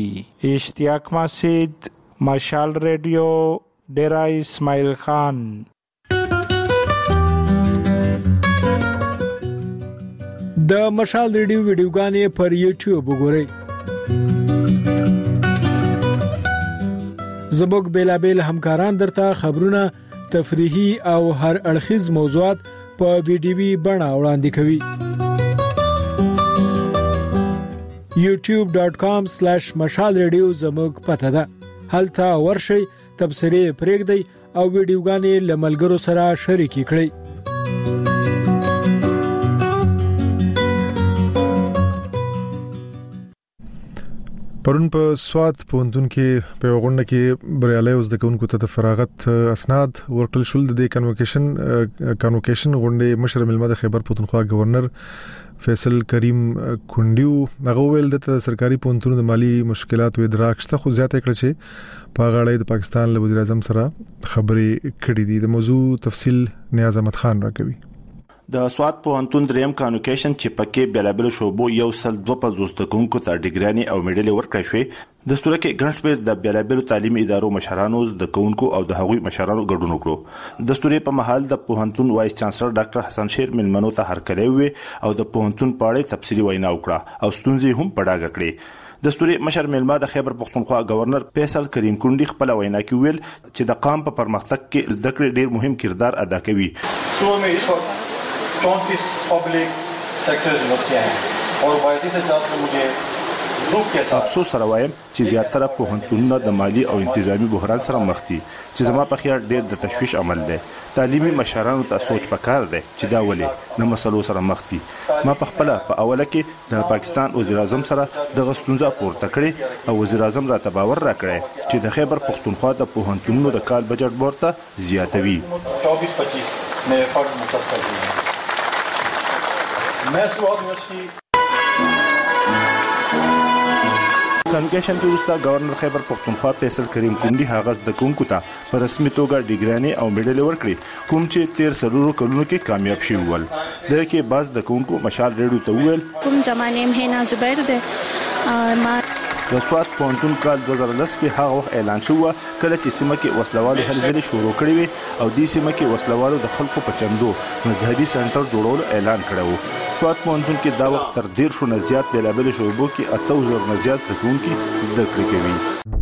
کی اشتیاق مسجد مشال ریډیو ډیرا اسماعیل خان د مشال ریډیو ویډیوګانې پر یوټیوب وګورئ زموږ بیلابل همکاران درته خبرونه تفریحي او هر اړخیز موضوعات په ویډیوي بڼه وړاندې کوي یوټیوب ډاٹ کام سلیش مشال ریډیو زموږ پته ده هلته ورشئ تبصرې پرېږدئ او ویډیوګانې له ملګرو سره شریک کړئ پرون په سواد پوندون کې په غونډه کې بریالي اوس د کونکو ته د فراغت اسناد ورکل شول د کنوکیشن کنوکیشن غونډه مشر ملمه د خیبر پختونخوا گورنر فیصل کریم کونډیو هغه ویل د سرکاري پونتونو د مالی مشکلات و ادراک شته خو زیاته کړ چې په غاړه د پاکستان له وزیر اعظم سره خبرې کړې دي د موضوع تفصیل نیاز احمد خان راکوي د سواد پوهنتون دریم کانوکیشن چې پکې بلابل شوبو یو سل دوه پنځوس تکونکو ته ډیګرانی او میډل ورکړی شوی د ستوري کې ګڼ شمېر د بلابل تعلیمي ادارو مشرانو د کونکو او د هغوی مشرانو ګډون وکړو د ستوري په محل د پوهنتون وایس چانسلر ډاکټر حسن شیر ملمنو ته هرکلی وی او د پوهنتون په اړه تفصیلی وینا وکړه او ستونزې هم په ډاګه کړې د ستوري مشر ملما د خیبر پختونخوا گورنر فیصل کریم کونډي خپل وینا کې ویل چې د قام په پرمختګ کې زده کړې ډیر مهم کردار ادا کوي سو مې चौंतीस public sector यूनिवर्सिटियां हैं और वायदी से जात में मुझे افسوس سره وایم چې زیاتره پوهنتونونه د مالی او انتظامی بحران سره مخ دي چې زما په خیال ډېر د تشویش عمل دی تعلیمي مشرانو ته سوچ پکار دی چې دا ولې نه مسلو سره مخ دي ما په خپل په اوله کې د پاکستان وزیر اعظم سره د غستونزه پورته کړې او وزیر اعظم را تباور راکړی چې د خیبر پختونخوا د پوهنتونونو د کال بجټ ورته زیاتوي चौबीस पच्चीस नए फंड मुख्तस कर दिए मैं Swat university کنوکیشن کې وروسته گورنر خیبر پختونخوا فیصل کریم کونډي هغه د کونکو ته په رسمي توګه ډیګرانی او میډل ورکړي کوم چې تیر سلورو کلونو کې کامیاب شوی ول د کې بعض د کونکو مشال ریډیو ته ویل کوم زمانه هم هینا زبیر ده ما د سوات پونتون کال دوه زره لس کې هغه وخت اعلان شو کله چې سیمه کې وسلوالو هرځلې شروع کړې وي او د سیمه کې وسلوالو د خلکو په چندو مذهبي سنټر جوړولو اعلان کړو. سوات پونتون کې دا وخت تر ډیر شو نه زیات بلابل شعبو کې اته زره نه زیات ټکونکي زده کړې کوي.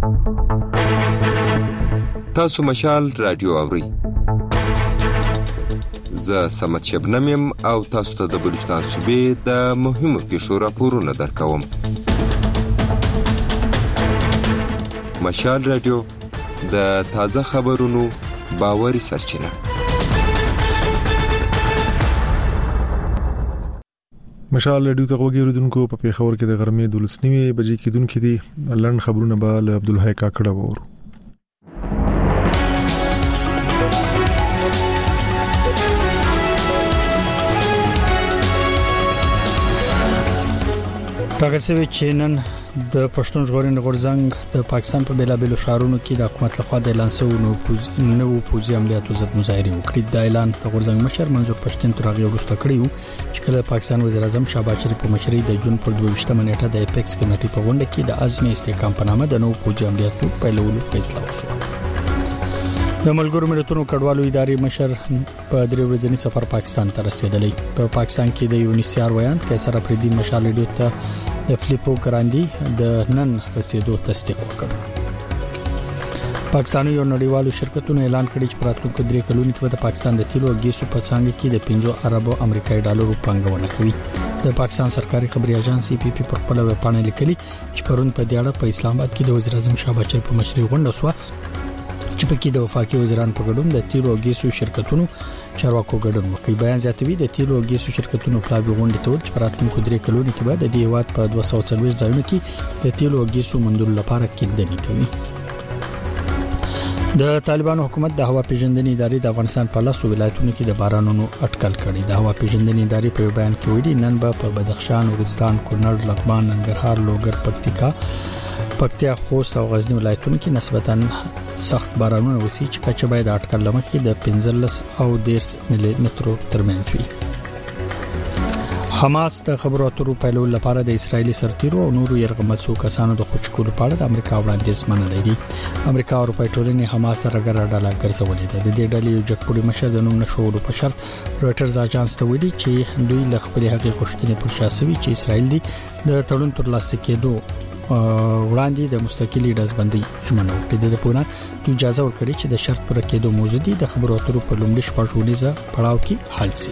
تاسو مشال رادیو اوري. زه سمت شبنم او تاسو ته د بلوچستان صوبې د مهمو پیښو راپورونه درکوم. مشال رادیو د تازه خبرونو باوري سرچینه. مشال رادیو ته وګورئ په پیښور کې د غرمې دولسنیمه بجې کې دونکو دي لړن خبرونه به له عبدالحی کاکړه وورو. راغلی سوي چې نن د پښتون ژغورنې غورځنګ د پاکستان په بیلابېلو ښارونو کې د حکومت لخوا د اعلان شوی نو پوز نو پوزي عملیاتو ضد مظاهره وکړي. د اعلان د غورځنګ مشر منظور پښتون تر هغه وروسته کړیو چې کله پاکستان وزیر اعظم شهباز شریف په مشرۍ د جون پر دوه ویشتمه نیټه د اپیکس کمیټې په غونډه کې د عزم استحکام په نامه د نو پوزي عملیاتو پیلولو فیصله وشوه. د ملګرو ملتونو کډوالو ادارې مشر په درې ورځنی سفر پاکستان ته رسیدلی. په پاکستان کې د یونیسیار ویان قیصر افریدی مشال ډیو ته د فلیپو ګراندي د نن رسیدو تصدیق وکړ. پاکستاني یو نړیوالو شرکتونو اعلان کړی چې پراتلونکو درې کلونو کې د پاکستان د تیلو او ګیسو په څانګه کې د پنځه اربو امریکایي ډالرو پانګونه کوي. د پاکستان سرکاري خبري اژانس سی پی پی پر خپل ویب پاڼه لیکلي چې پرون په دې اړه په اسلام آباد کې د وزیر اعظم شهباز شریف په مشرۍ غونډه شوه چې پکې د وفاقي وزیران په ګډون د تیلو او ګیسو شرکتونو چارواکو ګډون وکړي. بیان زیاتوي د تیلو او ګیسو شرکتونو پلاوی غونډه ته چې پراتلونکو درې کلونو کې بعد د دې هیواد په دوه سوه څلوېښت ځایونو کې د تیلو او ګیسو موندلو لپاره کېندنې کوي. د طالبانو حکومت د هوا پیژندنې ادارې د افغانستان په لاسو ولایتونو کې د بارانونو اټکل کړي. د هوا پیژندنې ادارې په بیان کې ویلي نن به په بدخشان، وزیرستان، کونړ، لغمان، ننګرهار، لوګر، پکتیکا، پکتیا، خوست او غزنی ولایتونو کې نسبتاً سخت بارانونه وسی چې کچه باید اټکل لمخې د پنځلس او دېرش ملي مترو ترمنځ وي. حماس د خبرو اترو پیلولو لپاره د اسرایلی سرتیرو او نورو يرغمڅو کسانو د خوشکولو په اړه د امریکا وړاندیز منلې دي. امریکا او اروپای ټولنې حماس سره ګډه ګرځولې ده. د دې ډلې یو جګپوړي مشر د نوم نشولو په شرط رويټرز اژانس ته ویلي چې دوی له خپل حقیقي خوشتنې پر شاسوي چې اسرایل دی د تړون تر لاسه کېدو وړاندې د مستقلی ډزبندۍ ژمنه وکړه. د پونه د اجازه ورکړي چې د شرط پر کېدو موضوع دي د خبرو اترو په لومړي شپږونیزه پړاو کې حل شي.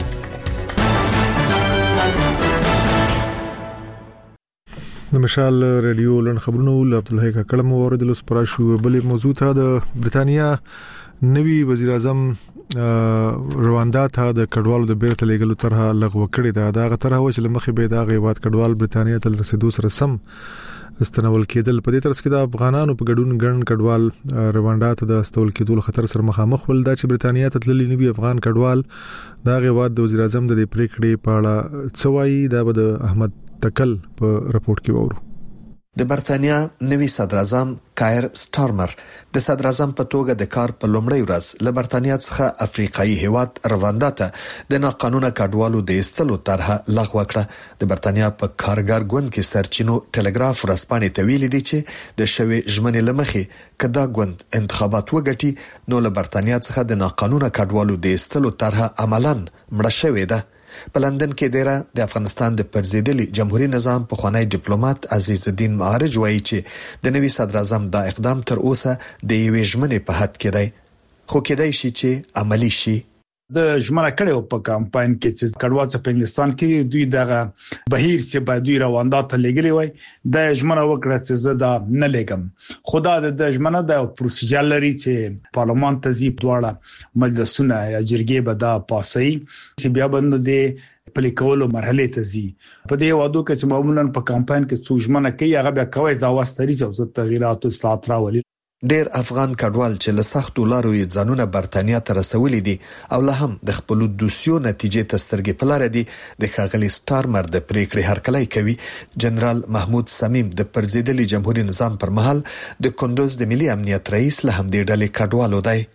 د مشال رادیو لن خبرونو له عبدالحی کاکړه مو اوریدل سپارښو. بلې موضوع ته د برتانیا نوی وزیر اعظم رواندا ته د کډوالو د بیرته لګلو طرحه لغوه کړې ده. دا غتره و چې لمخې به دا غیبات کډوال برتانیا ته رسیدو سره سم استنول کېدل. په دې ترڅ کې د افغانانو په ګډون ګڼ کډوال رواندا ته د استول کېدو خطر سره مخامخ ول. دا چې برتانیا ته تللی نوی افغان کډوال دا غیبات د وزیر اعظم د پریکړې په اړه څوایي دا به د احمد تکل په راپورټ کې وورو. د برتانیا نوی صدر اعظم کایر سټارمر د صدر اعظم په توګه د کار په لومړی ورځ له برتانیا څخه افریقایي هیواد رواندا ته د ناقانونه کډوالو د ایستلو طرحه لغوه کړه. د برتانیا په کارګر ګوند کې سرچینو ټلګراف ورسپانې ته ویلي دي چې د شوی ژمنې لمخې کدا ګوند انتخابات وګټي نو له برتانیا څخه د ناقانونه کډوالو د ایستلو طرحه عملاً مړه شوې ده. په لندن کې دیره د افغانستان د پرزیدلي جمهوریت نظام په خوانی ډیپلوماټ عزیز الدین معارج وایي چې د نوي صدر اعظم دا اقدام تر اوسه د یوې ژمنې په حد کې دی خو کېدای شي چې عملی شي. د ژمنه کړو په کمپاین کې چې کډوال په انګلستان کې دوی دغه بهیر چې په دوی رواندا ته لګلې وای د ژمنه وکړه چې زه دا نه لګم. خدا د ژمنه د پروسیجر لري چې پارلمان ته زی پدواړه مجلسونه یا جرګې به دا پاسي چې بیا بند دي پلیکولو مرحله ته زی. په دې وادو کې چې معمولا په کمپاین کې څو ژمنه کوي هغه بیا کوي دا واستري چې تغیرات او اصلاحات راولي. ډیر افغان کډوال چې له سختو لارو یې ځانونه برتانیا ته رسولي دي او له هم د خپل دوسیو نتیجې ته سترګې په لار دي د ښاغلي سټارمر د پریکړې هرکلی کوي. جنرال محمود سمیم د پرزیدلي جمهوریت نظام پر مهال د کندوز د ملي امنیت رئیس له همدې ډلې کډوالو دی.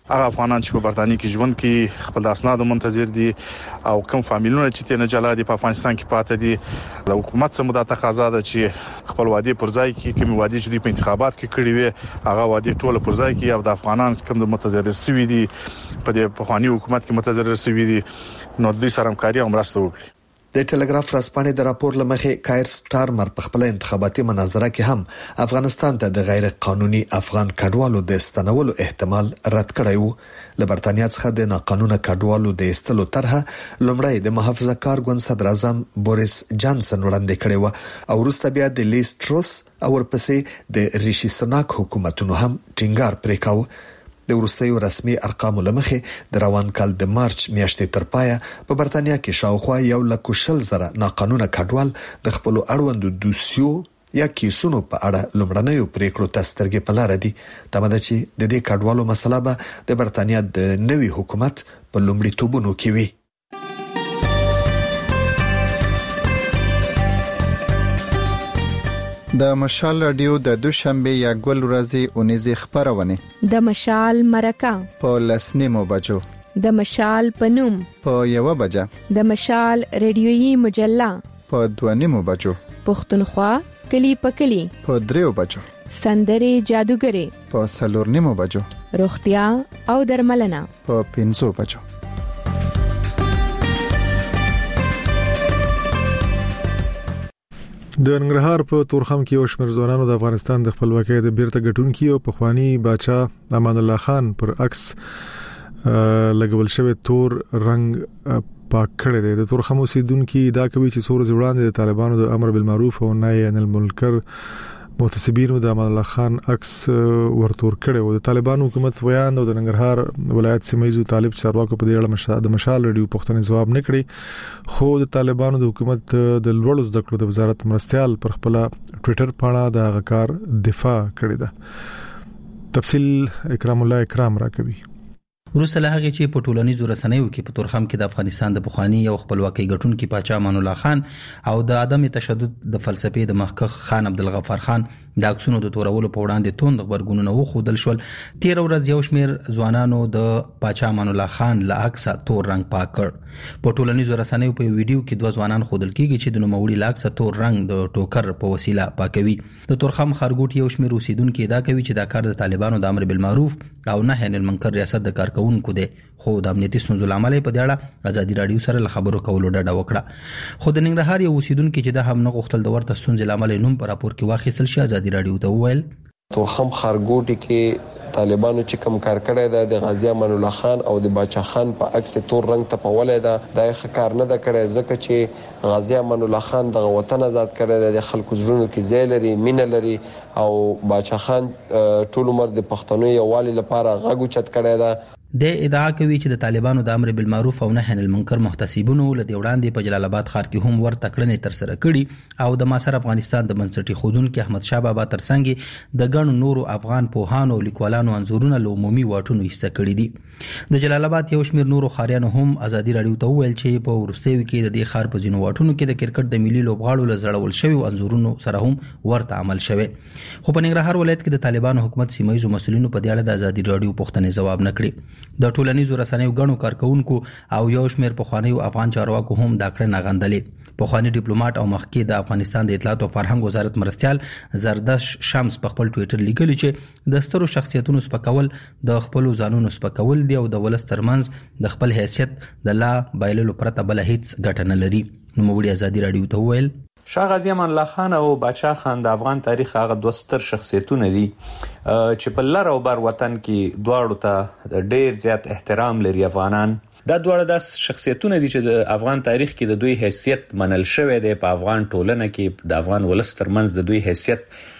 هغه افغانان چې په برتانیې کې ژوند کوي خپل اسناد منتظر دي او کوم فامیلونه چې تنه جلا دي په افغانستان کې پاتې دي د حکومت سره د تقاضا ده چې خپل وادي پر ځای کې کوم وادي چې په انتخابات کې کړی وي هغه وادي ټول پر ځای کې او د افغانان کوم د متضرر سوي دي په دې پخوانی حکومت کې متضرر سوي دي نو دوی سره همکاري او مرسته وکړي. د ټلګراف رسپانې د راپور لمخې کایر سټارمر په خپل انتخاباتي مناظره کې هم افغانستان ته د غیر قانوني افغان کډوالو د استنولو احتمال رد کړی وو. له برتانیا څخه د ناقانونه کډوالو د استلو طرحه لومړی د محافظه کار ګوند صدر اعظم بوریس جانسن وړاندې کړی و او وروسته بیا د لیز ټروس او ورپسې د ریشي سناک حکومتونو هم ټینګار پرې کاوه. د وروستیو رسمي ارقامو لمخې د روان کال د مارچ میاشتې تر پایه په برتانیا کې شاوخوا یو لک شل زره ناقانونه کډوال د خپل اړوند دوسیو یا کیسونو په اړه لومړنیو پریکړو ته سترګې په لار دي. تمه ده چې د دې کډوالو مسله به د برتانیا د نوي حکومت په لومړیتوبونو کې وي. د مشال رادیو د دوشنبه یا ګل ورځې اونیزه خبرونه د مشال مرکه په لسنیمو بجو د مشال پنوم په یو بجه د مشال رادیويي مجله په دوانیمو بجو پښتونخوا کلی په کلی په دریو بجو سندري جادوګری په سلورنیمو بجو روغتیا او درملنه په پنځو بجو. د ننګرهار په تورخم کې یو شمېر ځوانانو د افغانستان د خپلواکۍ د بیرته ګټونکي او پخوانی باچا امان الله خان پر عکس لګول شوی تور رنگ پاک کړی دی. د تورخم اوسیدونکو دا کوي چې څور ځوړان د طالبانو د امر بالمعروف او نهي عن المنکر متسبینو د امان الله خان عکس ورتور کړي او د طالبانو حکومت ویان او د ننګرهار ولایت سیمایزو طالب چارواکو په دې اړه د مشال رادیو پښتنې جواب نه کړي خو د طالبانو د حکومت د لوړو زده کړو د وزارت مرستيال پر خپل ټوئیټر پاڼه د غکار دفاع کړې ده. تفصیل اکرام الله اکرام راکوي. وروسته له هغه چې په ټولنیزو رسنیو کې په تورخم کې د افغانستان د بخوانی او خپلواکۍ ګټونکو پاچا امان الله خان او د عدم تشدد د فلسفې د محقق خان عبدالغفار خان د اکسونو د تورولو په وړاندې توند خبرګونونه وخودل شول. تیر ورځ یو شمیر ځوانانو د پاچا امان الله خان له عکس تور رنگ پاک کړ. په ټولنیزو رسنیو په ویډیو کې دوه ځوانان خودل کیږي چې د نوموړي له عکس تور رنگ د ټوکر په وسیله پاکوي. د تورخم خارګوټ یو شمیر اوسیدونکو دا کوي چې دا کار د طالبانو د امر بالمعروف او نهي عن المنکر ریاست د کارکونکو دی خو د امنیتي ستونزو لامل په دې اړه ازادي رادیو سره خبرو کولو ډډه وکړه. خو د ننګرهار یو اوسیدونکو چې دا هم نه غوښتل د ورته ستونزې لامل نوم پر راپور کې واخیستل شي. ازادي رادیو ته وویل تورخم خارګوټ کې طالبانو چې کوم کار کړی دی د غازی امان الله خان او د باچا خان په عکس تور رنگ ته پولې ده د ښه کار نه ده کړی ځکه چې غازی امان الله خان د وطن آزاد کړی دی د خلکو زړونو کې ځای لري مینه لري او باچا خان ټول عمر د پښتنو یووالي لپاره غږ اوچت کړی دی. د ادعا کوي چې د طالبانو د امر بالمعروف او نهي عن المنکر محتسبونو له وړاندې په جلال آباد ښار کې هم ورته کړنې تر سره کړي او د ماسر افغانستان د منځټي خودونکو احمد شاه بابا ترڅنګ د ګڼو نورو افغان پوهانو او لیکوالانو انزورونه له عمومي واټونو ایسته کړي دي. د جلال آباد یو شمیر نورو خاریانو هم ازادي رادیو ته ویل چې په ورستیو کې د دې ښار په ځینو واټونو کې د کرکټ د ملي لوبغاړو له زړول شوی انزورونو سره هم ورته عمل شوی. خو په ننګرهار ولایت کې د طالبانو حکومت سیمایي مسؤلینو په دې اړه د ازادي رادیو پښتنې جواب نه کړی. د ټولنیزو رسنیو غنو کارکونکو او یو شمیر په خوانیو افغان چارواکو هم دا کړه نغندلې. په خواني ډیپلوماټ او مخکې د افغانستان د اطلاعات او فرهنګ وزارت مرستيال زردش شمس په خپل ټوئیټر لیکلی چې د سترو شخصیتونو سپکول د خپل ځانونو سپکول دی او د ولس ترمنځ د خپل حیثیت د لا بایللو پرته بل هیڅ ګټه نه لري. نو موږ ازادي رادیو ته ویل شاه غازی امان الله خان او باچا خان د افغان تاریخ هغه دوه ستر شخصیتونه دي چې په لر او بر وطن کې دواړو ته ډېر زیات احترام لري. افغانان دا دواړه د شخصیتونه دي چې د افغان تاریخ کې د دوی حیثیت منل شوی دی. په افغان ټولنه کې د افغان ولس ترمنځ د دوی حیثیت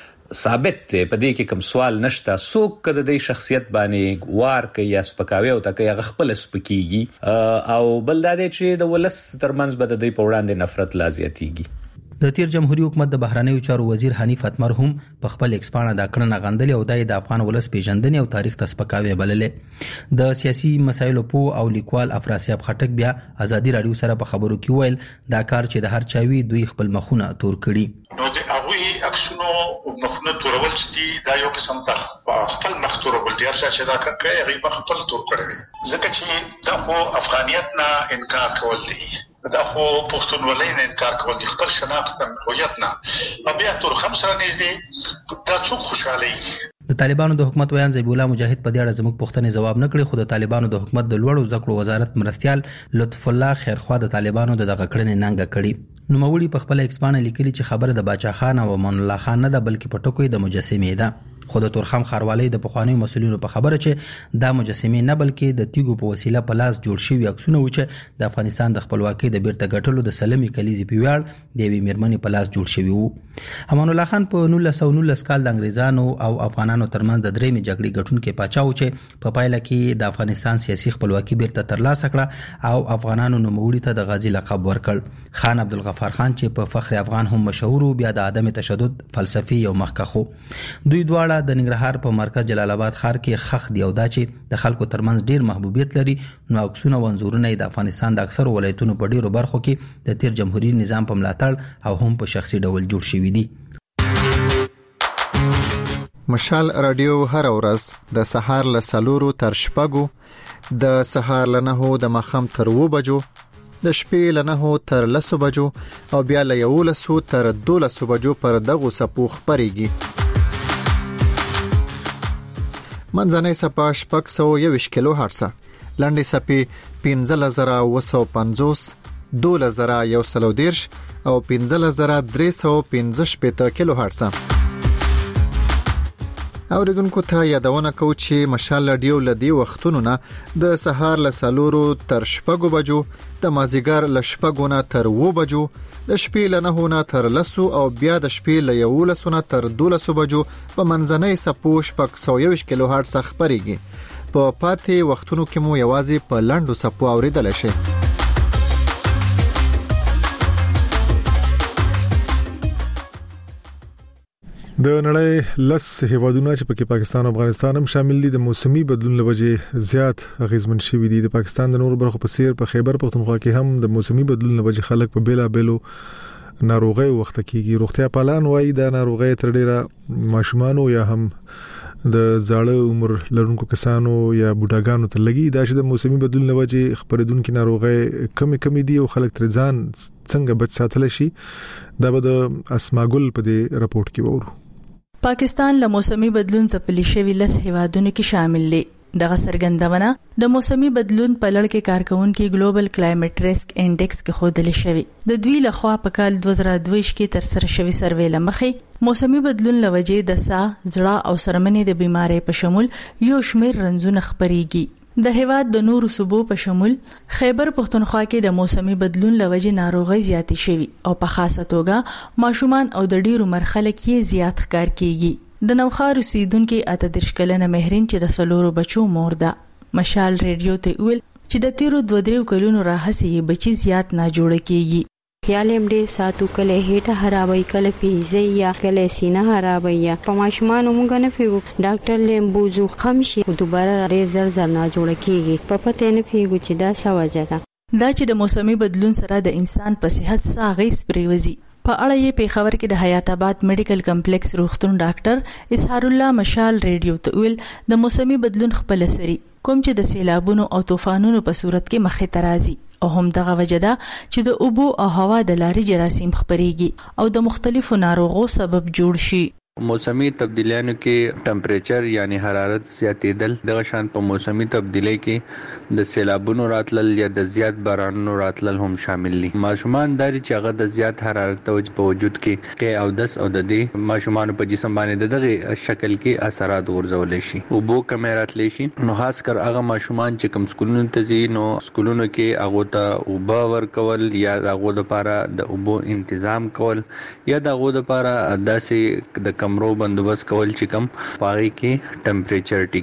ثابت دی. په دې کې کوم سوال نشته. څوک کده د شخصیت باندې وار کوي یا سپکاوي او تکي هغه خپل سپکیږي او بل دا دی چې د ولس ترمنځ به د دوی په وړاندې نفرت لا زیاتیږي. د تیر جمهوریت حکومت د بهرانیو چارو وزیر حنیف اتمر هم په خپل ایکسپانه دا کړنه غندلې او د افغان ولس پیژندنې او تاریخ ته سپکاوی بللې. د سیاسي مسایلو په او لیکوال افراسیاب خټک بیا ازادي رادیو سره په خبرو کې ویل دا کار چې د هر چاوي دوی خپل مخونه تور کړي. نو د هغه اکشنو مخونه تورول چې دا یو قسم ته خپل مخ تورول دي چې دا کوي هغه خپل تور کړي ځکه چې دا خو افغانیت نه انکار کول دي، دا خو پښتونولۍ نه انکار کول دي، خپل شناخت هویت نه بیا تور خمسه نږدې دا څوک خوشاله. د طالبانو د حکومت ویان زیب الله مجاهد په دې اړه زموږ پوښتنې جواب نه کړي، خو د طالبانو د حکومت د لوړو ذکر وزارت مرستيال لطف الله خیرخوا د طالبانو د دغه کړنې ننګه کړي. نو مولوی په خپل ایکسپانه لیکلي چې خبره د باچا خان او امان الله خان نه ده بلکې په ټکوي د مجسمې ده. خو د تورخم خاروالۍ د پخوانیو مسولینو په خبره چې دا مجسمې نه بلکې د تیګو په وسیله په لاس جوړ شوي عکسونه و چې د افغانستان د خپلواکۍ د بیرته ګټلو د سلمي کلیزې په ویاړ د یوې میرمنې په لاس جوړ شوي وو. امان الله خان په نولس سوه نولس کال د انګریزانو او افغانانو ترمنځ د درېمې جګړې ګټونکی پاچا و چې په پایله کې د افغانستان سیاسي خپلواکي بیرته ترلاسه کړه او افغانانو نوموړي ته د غازی لقب ورکړ. خان عبدالغفار خان چې په فخر افغان هم مشهور و بیا د عدم تشدد فلسفي او مخکخو. دوی دواړه د ننګرهار په مرکز جلال آباد ښار کې خخ دی او دا چې د خلکو ترمنځ ډیر محبوبیت لري. نو عکسونه او انځورونه د افغانستان د اکثر ولایتونو په ډیرو برخو کې د تیر جمهوریت نظام په ملاتړ او هم په شخصي ډول جوړ شوي دي. مشال رادیو هر ورځ د سهار له سلورو تر شپږو، د سهار له نهو د ماښام تر اوو بجو، د شپې له نهو تر لسو بجو او بیا له یولسو تر دولسو بجو پر دغو څپو خپرېږي. منځنۍ څپه شپږ سوه یوویشت کیلو هرتزه، لنډې څپې پنځلس زره اوه سوه پنځوس، دولس زره یو سل او دېرش او پنځلس زره درې سوه پنځه شپېته کیلو هرتزه. اوریدونکو ته یادونه کوو چې مشال رادیو له دې وختونو نه د سهار له څلورو تر شپږو بجو، د مازیګر له شپږو نه تر اوو بجو، د شپې له نهو نه تر لسو او بیا د شپې له یولسو نه تر دولسو بجو په منځنۍ څپو شپږ سوه یوویشت کیلو هرتز خپرېږي. په پاتې وختونو کې مو یوازې په لنډو څپو اوریدلی شئ. د نړۍ لس هیوادونه چې پکې پاکستان او افغانستان هم شامل دي د موسمي بدلون لوجې زیات اغیزمن شوي دي. د پاکستان د نورو برخو په څیر په خیبر پختونخوا کې هم د موسمي بدلون لوجې خلک په بیلا بیلو ناروغي وخت کېږي. روغتیا پالان وایي دا ناروغي تر ډیره ماشومانو یا هم د زاړه عمر لرونکو کسانو یا بوډاګانو ته لګي. دا چې د موسمي بدلون لوجې خبردونکو ناروغي کمی کمی دي او خلک تر ځان څنګه بچ ساتل شي دا به د اسماګل په دې راپورټ کې وورو. پاکستان له موسمي بدلون څخه لشي لس هیوادونو کې شامل دي. دغه سرګندونه د موسمي بدلون په لړ کې کارکونکو ګلوبل کلایمټ ریسک انډیکس کې خوندل شوی. د دوی لخوا په کال دوه زره دوه کې تر سره شوی سروې لمخې موسمي بدلون لوجې د ساه، زړه او سرمنې د بيمارۍ په شمول یو شمېر رنځونه خبريږي. د هیواد د نورو صوبو په شمول خیبر پختونخوا کې د موسمي بدلون لوجې ناروغي زیاتې شوي او په خاصه توګه ماشومان او د ډیرو مرخله کې زیات ښکار کیږي. د نوخار اوسیدونکو اته دېرش کلنه مهرین چې د سلورو بچو مور ده مشال ریډیو ته ویل چې د تیرو دوه دریو کلونو راهسې بچي زیات نه جوړ کیږي. خیال هم ډیر ساتو کله هټه خرابوي کله پیزه یا کله سینه خرابوي یا په ماشومان موږ نه پیو ډاکټر لیم بوزو خمشي دوباره ډیر زر زر نه جوړ کیږي په پته نه پیو چې دا څه وجه ده. دا چې د موسمي بدلون سره د انسان په صحت ساغې سپریوزي په اړه یې پیښور کې د حیات آباد میډیکل کمپلیکس روغتون ډاکټر اسحار الله مشال ریډیو ته ویل د موسمي بدلون خپل سری کوم چې د سیلابونو او طوفانونو په صورت کې مخې ته راځي او هم دغه وجدا چې د اوبو او هوا د لارې جراثیم خپريږي او د مختلفو ناروغو سبب جوړ شي. موسمی تبدیلیانو کې ټمپریچر یعنی حرارت زیاتېدل دغه شان په موسمی تبدیلی کې د سیلابونو راتلل یا د زیات بارانونو راتلل هم شامل دي. ماشومان داري چې هغه د زیات حرارت په وجود کې کې او دس او د دې ماشومان په جسم باندې دغه شکل کې اثرات ورزول شي او بو کمیرات لشي. نو خاص کر هغه ماشومان چې کوم سکولونو ته ځي نو سکولونو کې هغه ته اوبه ورکول یا هغه لپاره د اوبو تنظیم کول یا هغه لپاره داسې د کمرو بندوبست کول چې کم پاغي کې ټمپریچر ټیکی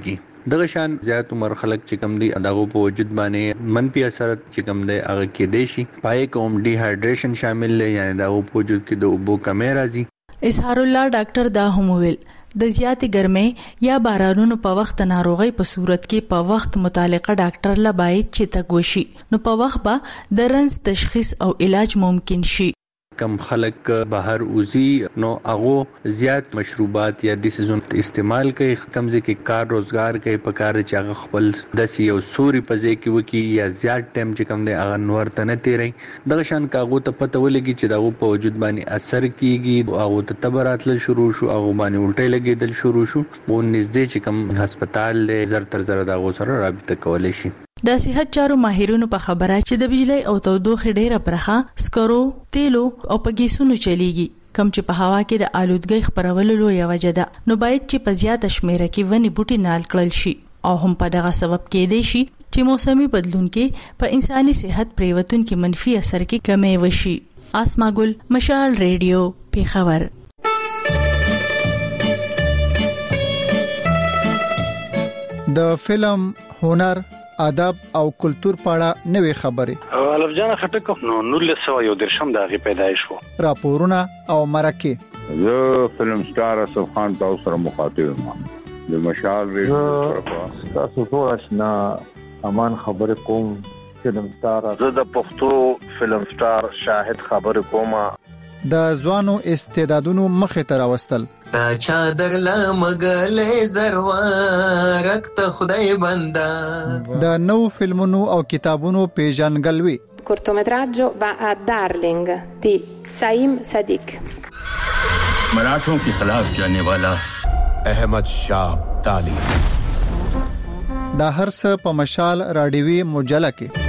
دغه شان زیات عمر خلک چې کم دي دغه په وجود باندې منفي اثر چې کم دی هغه کې دی شي پای کوم ډي هایډریشن شامل دی یعنی دغه په وجود کې د اوبو کمی راځي. اظهار الله ډاکټر دا هم ویل د زیاتې ګرمۍ یا بارانونو په وخت ناروغي په صورت کې په وخت متعلقه ډاکټر لا باید چې تګ وشي نو په وخت به د رنځ تشخیص او علاج ممکن شي. کم خلک بهر اوزي نو هغه زیات مشروبات یا د سيزون استعمال کوي کم ځکه کار روزګار کوي په کار چې هغه خپل د سیو سوري په ځای کې وکي یا زیات ټایم چې کم دی هغه نور ته نه تیری دغه شان کاغو ته پته ولګي چې دغه په وجود باندې اثر کیږي هغه ته تبراتل شروع شو هغه باندې الټي لګیدل شروع شو او نږدې چې کم هسپتال زر تر زر دغه سره رابطه کولای شي. د صحت چارو ماهرینو په خبره چې د بجلی او تودوخې ډیره برخه سکرو تیلو او په ګیسونو چلیږي کم چې په هوا کې د آلودګۍ خپرولو لویه وجه ده نو باید چې په زیاته شمیره کې ونې بوټي نال کړل شي او هم په دغه سبب کې دی شي چې موسمي بدلون کې په انساني صحت پریوتون کې منفي اثر کې کمی وشي. اسما ګل مشال ریډیو پیښور. د فلم هنر ادب او کلچر په اړه نوې خبرې الف جان خټک نو نور سو یو درشم دغه پیدایش وو راپورونه او مرکه زه فلم سٹار اسف خان تاسو سره مخاطب یم د مشال ریډیو تاسو ټول آشنا امان خبر کوم فلم سٹار زه د پښتو فلم سٹار شاهد خبر کوم د ځوانو استعدادونو مخه تر واستل تا چادر لا مګلې زروارک ته خدای بندا د نو فلمونو او کتابونو پیژنګلوي cortometraggio va a Darling di Saim Sadiq मराठों के खिलाफ जाने वाला अहमद शाह अब्दाली دا هر څه په مشال رادیوي مجله کې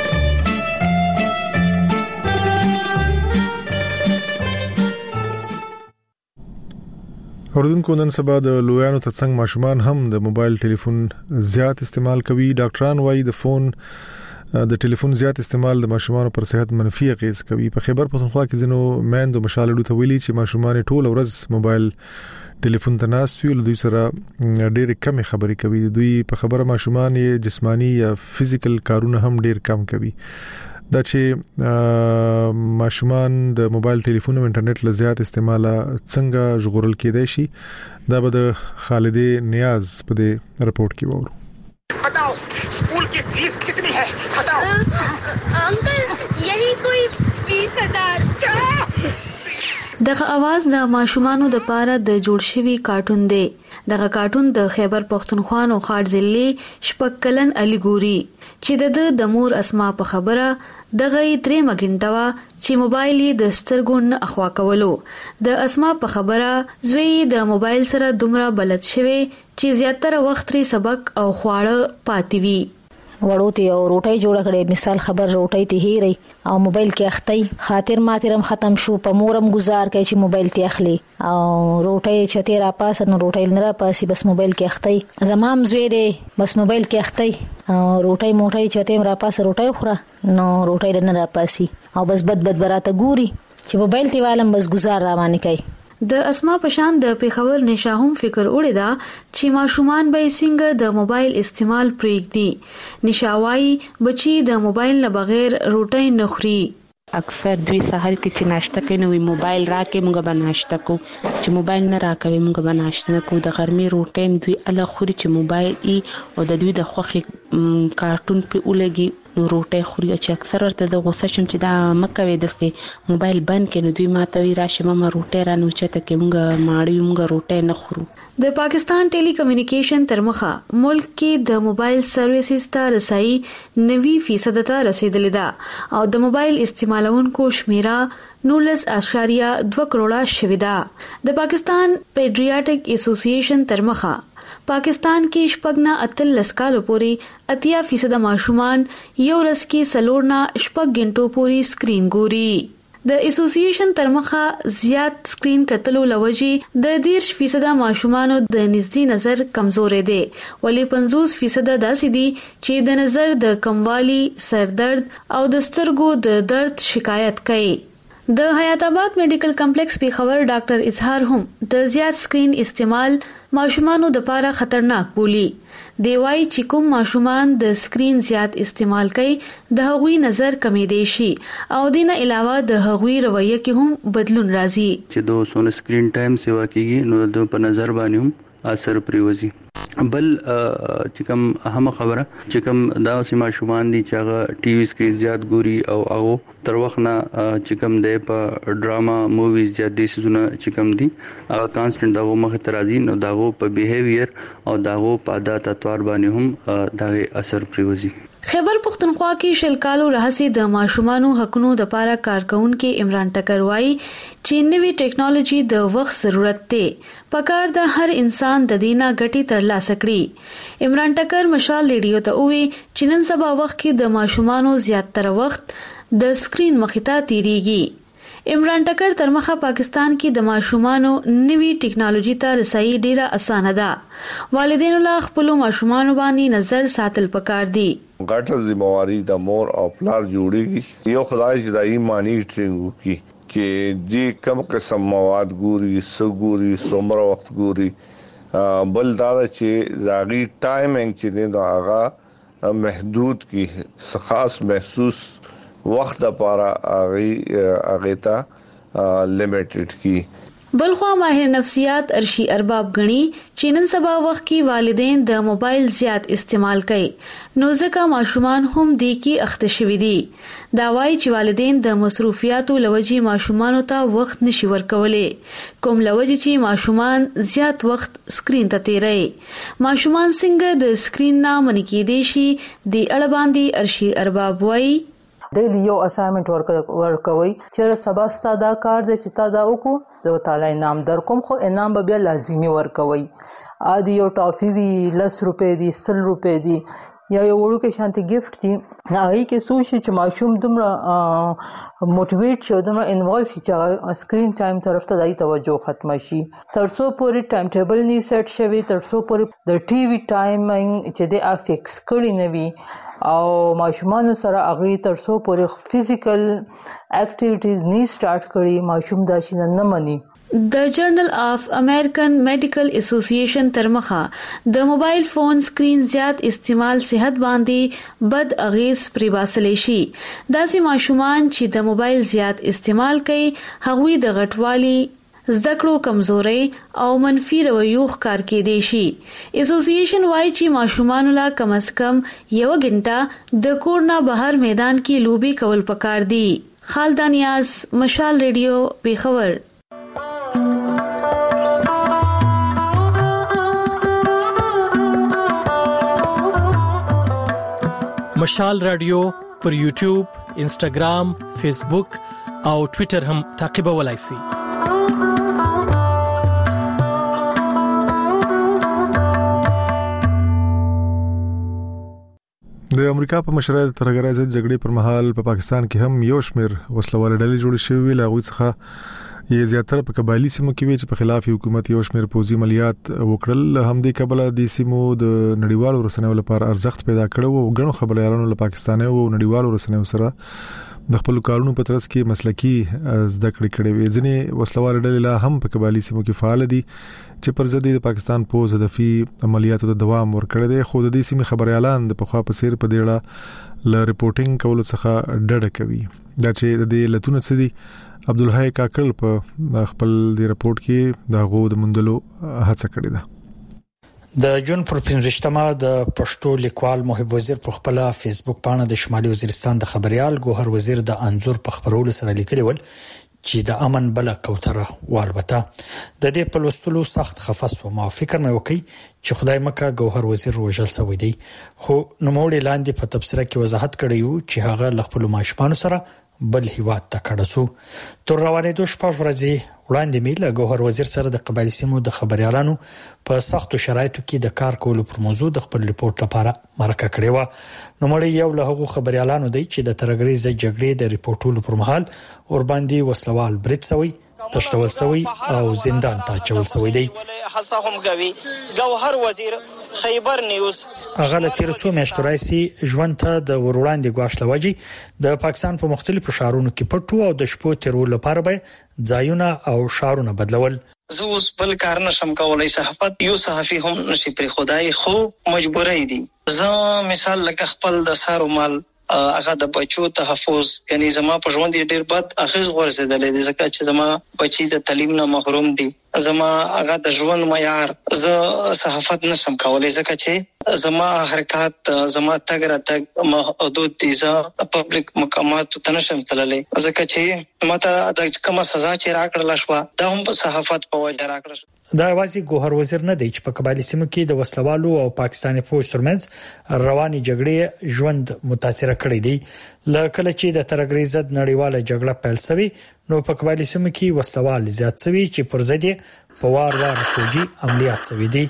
اوردونکو نن سبا د لویانو ترڅنګ ماشومان هم د موبایل ټلیفون زیات استعمال کوي. ډاکټران وايي د فون د ټلیفون زیات استعمال د ماشومان پر صحت منفي اغیز کوي. په خیبر پښتونخوا کې ځینو میندو مشالړو ته ویلي چې ماشومان ټول ورځ موبایل ټلیفون ته ناست وي او دوی سره ډېر کم خبرې کوي. دوی په خبره ماشومان یې جسمانی یا فزیکل کارونه هم ډېر کم کوي. دا چې ماشومان د موبایل ټلیفون او انټرنیټ له زیات استعمال څنګه ژغورل کېدای شي دا به د خالدې نیاز په دې رپورت کې وورو. बताओ स्कूल की फीस कितनी है बताओ अंकल यही कोई बीस हजार क्या دغه आवाज د ماشومانو د پاره د جوړ شوی کارټون دی. دغه کارټون د خیبر پښتونخوا او خاړ ضلع شپکلن علي ګوري چې د د مور اسما په خبره دغه درې مګنټوا چې موبایل یې د سترګو نه اخوا کولو. د اسما په خبره زوی د موبایل سره دومره بلد شوی چې زیاتره وخت لري سبق او خواړه پاتې وي. وړوتی او روټي جوړ کړي مثال خبر روټي ته هېري او موبایل کې اخته خاطر ماترم ختم شو په مورم گزار کوي چې موبایل ته اخلي او روټي چته را پاس نو روټي نه را پاسي بس موبایل کې اخته زمام زوی دی بس موبایل کې اخته او روټي موټي چته را پاس روټي خوره نو روټي نه را پاسي او بس بد بد براته ګوري چې موبایل ته والم بس گزار را باندې کوي. د اسما پشان د پیښور نشاهم فکر وړي دا چې ماشومان به څنګه د موبایل استعمال پرېږدي. نشاوي بچي د موبایل نه بغیر روټي نه خوري. اکثر دوی سحر کې چې ناشته کوي نو موبایل راکې موږ به ناشته کو چې موبایل نه راکوي موږ به ناشته نه کو. د غرمې روټي دوی الله خوري چې موبایل ای او د دوی د خوخي کارټون په ولګي نو روټي خوري چې اکثر ورته د غوسه شم چې دا مکوي د موبایل بند کړي نو دوی ماته وی راشي ماما روټي را نو چته کې موږ ماړی موږ روټي نه خورو. د پاکستان ټيلي کمیونیکیشن تر مخه ملک کې د موبایل سرویسز ته رسایي نوي فیصد ته رسیدلې ده او د موبایل استعمالونکو شمیره نولس اشاریه دوه کروڑه شوې ده. د پاکستان پیډریاټک اسوسییشن تر مخه پاکستان کې شپږ نه اتلس کالو پورې اتیا فیصد ماشومان یو ورځ کې څلور نه شپږ غنټو پورې سکرین ګوري. د اسوسییشن تر مخه زیات سکرین کتلو لوجي د دیرش فیصد ماشومانو د نږدې نظر کمزورې دي ولې پنځوس فیصد داسې دي چې د نظر د کموالي سردرد او د سترګو د درد شکایت کوي. د حیات آباد میډیکل کمپلیکس په خبر ډاکټر اظهار هم د زیات سکرین استعمال ماشومانو د لپاره خطرناک بولی. دی وايي چې کوم ماشومان د سکرین زیات استعمال کوي د هغوی نظر کمې دی شي او دینه علاوه د هغوی رویه کې هم بدلون راځي. چې د سون سکرین ټایم سیوا کیږي نو د په نظر باندې هم اثر پریوزي. بل چې کوم اهم خبره چې کوم دا سیمه شومان دي چې هغه ټي وي سکرین زیات ګوري او هغه تر وخت نه چې کوم دی په ډراما موویز زیات دي سونه چې کوم دي هغه کانسټنټ دغه مخ ته راځي نو دغه په بیهیویر او دغه په عادت اتوار باندې هم دغه اثر پریوزي. خیبر پختونخوا کې شل کالو راهسي د ماشومانو حقونو د پاره کارکونکو عمران ټکر وایي چې نوې ټیکنالوژي د وخت ضرورت دی پکار د هر انسان د دینه ګټي ترلاسه کړي. عمران ټکر مشال ریډیو ته وی چې نن سبا وخت کې د ماشومانو زیاتره وخت د سکرین مخې ته تیریږي. عمران ټکر تر مخه پاکستان کې د ماشومانو نوې ټیکنالوژي ته رسایي ډیره اسانه ده. والدینو لا خپل ماشومان باندې نظر ساتل پکار دي. غټه ذمہواری د مور او پلار جوړیږي. یو خدای چې د ایمانی ټرینګ وکي چې دې کم قسم مواد ګوري سګوري څومره وخت ګوري بل دا چې راغي ټایمینګ چې نه هغه محدود کی خاص محسوس وخت لپاره هغه هغه ته لیمیټډ کی. بلخوا ماهر نفسیات ارشی ارباب غنی چې نن سبا وخت کې والدین د موبایل زیات استعمال کوي نو ځکه ماشومان هم دی کې اخته شوي دي. دا وايي چې والدین د مصروفیاتو لوجي ماشومان ته وخت نشي ورکولای کوم لوجي چې ماشومان زیات وخت سکرین ته تیري. ماشومان څنګه د سکرین نه منې کېدي شي د اړه باندې ارشی ارباب وايي ډیلی یو اسایمنت ورکوي چې سبا ستاسو دا کار دی چې تا دا وکړو زه تعالی انعام در کوم خو انعام به بیا لازمی ورکوي. ا دې یو ټافي وی لس روپے دی سل روپے دی یا یو وړو کې شانتي گیفت دی هغه کې سوچي چې ماشوم دومره موټیویټ شي دومره انوالو شي چې سکرین ټایم طرف ته دای توجه ختم شي. ترڅو پورې ټایم ټیبل نه سیټ شوی ترڅو پورې د ټي وي ټایمینګ چې د افیکس کړی نه وي او ماشومان سره هغه ترڅو پورې فزیکل اکټیویټیز نه سٹارټ کړي ماشوم دا شي نه مني. د جرنل اف امریکن میډیکل اسوسییشن ترمخه د موبایل فون سکرین زیات استعمال صحت باندې بد اغیز پرې باسلې شي. داسې ماشومان چې د موبایل زیات استعمال کوي هغوی د غټوالي زده کړو کمزوري او منفي رویو ښکار کېدي شي. اسوسییشن وايي چې ماشومان لا کم از کم یو غنټه د کور نه بهر میدان کې لوبي کول پکار دي. خالد نیاز مشال ریډیو پیښور. مشال رادیو پر یوټیوب، انسټاګرام، فیسبوک او ټوئیټر هم تعقیبولای شئ. د امریکا په مشرۍ ترګرای ضد جګړې پر مهال په پا پاکستان کې هم یو شمېر وسلوال ډلې جوړې شوې لاغوي څخه یې زیاتره په قبایلی سیمو کې وی چې په خلاف حکومت یو شمېر پوځي عملیات وکړل. همدې کبله د سیمو د نړیوالو رسنیو لپاره ارزښت پیدا کړو او غنو خبريالانو له پاکستاني او نړیوالو رسنیو سره د خپل کارونو په ترڅ کې مسلکی زده کړې کړې وي. ځینې وسلوال ډلې لا هم په قبایلی سیمو کې فعال دي چې پر ضد د پاکستان پوز هدفي عملیاتو د دوام ورکړي دي. خو د دې سیمې خبريالان د پخوا په سیر په دیړه ل ریپورټینګ کولو څخه ډډه کوي. دا چې د دې لتون سدي عبدالحی کاکل په خپل دی رپورت کې دا غو د مندلو هڅه کړې ده. د جون پر پنځشتمه د پښتو لیکوال محب وزیر په خپل فیسبوک باندې د شمالي وزیرستان د خبريال ګوهر وزیر د انزور په خبرولو سره لیکلی ول چې د امن بل کوتره والبته د دې په لوستلو سخت خفص و ما فکر مې وکي چې خدای مکه ګوهر وزیر وژل سوی دی. خو نوموړي لاندې په تبصره کې وضاحت کړی و چې هغه ل خپل ماشومان سره بل هیواد ته کډسو. تر روانې دوه شپږ ورځې وړاندې مې له ګوهر وزیر سره د قبایلی سیمو د خبريالانو په سختو شرایطو کې د کار کولو پر موضوع د خپل ریپورت لپاره مرکه کړې و. نو مړی یو له هغو خبريالانو دی چې د ترګریزه جګړې د ریپورتولو پر مهال اور باندې وسلوال برید سوی تشتول سوی او زندان ته چول سوی دی. حسهم کوي ګوهر وزیر خیبر نیوز. هغه له تیر څو میاشتو راځي ژوند ته د وروړاندې ګواښ لوجي د پاکستان په مختلفو ښارونو کې پټو او د شپو تیرولو لپاره به ځایونه او ښارونه بدلول. زه اوس بل کار نشم کولای، صحافت یو صحافي هم نشي پر خدای خو مجبورای دي. زه مثال لکه خپل د سارو مال هغه د بچو تحفظ، یعنی زما په ژوند ډیر بد اخیز ورسېدلې دي ځکه چې زما بچي د تعلیم نه محروم دي. زما هغه د ژوند معیار زه صحافت نشم کولای ځکه چې زما حرکت زما تګ را تګ محدود دي. زه پبلک مقامات ته نشم تللی ځکه چې ماته د کومه سزا چې راکړل شو دا هم په صحافت په وجه راکړل شو. دا واځي ګوهر وزیر نه دی چې په قبایلی سیمو کې د وسلوالو او پاکستاني فوج ترمنځ رواني جګړې ژوند متاثر کړی دی. لکه چې د ترګری ضد نړیواله جګړه پیل شوه نو په قبایلی سیمو کې وسلوال زیات شوي چې پر ضد په وار وار فوجي عملیات شوي دي.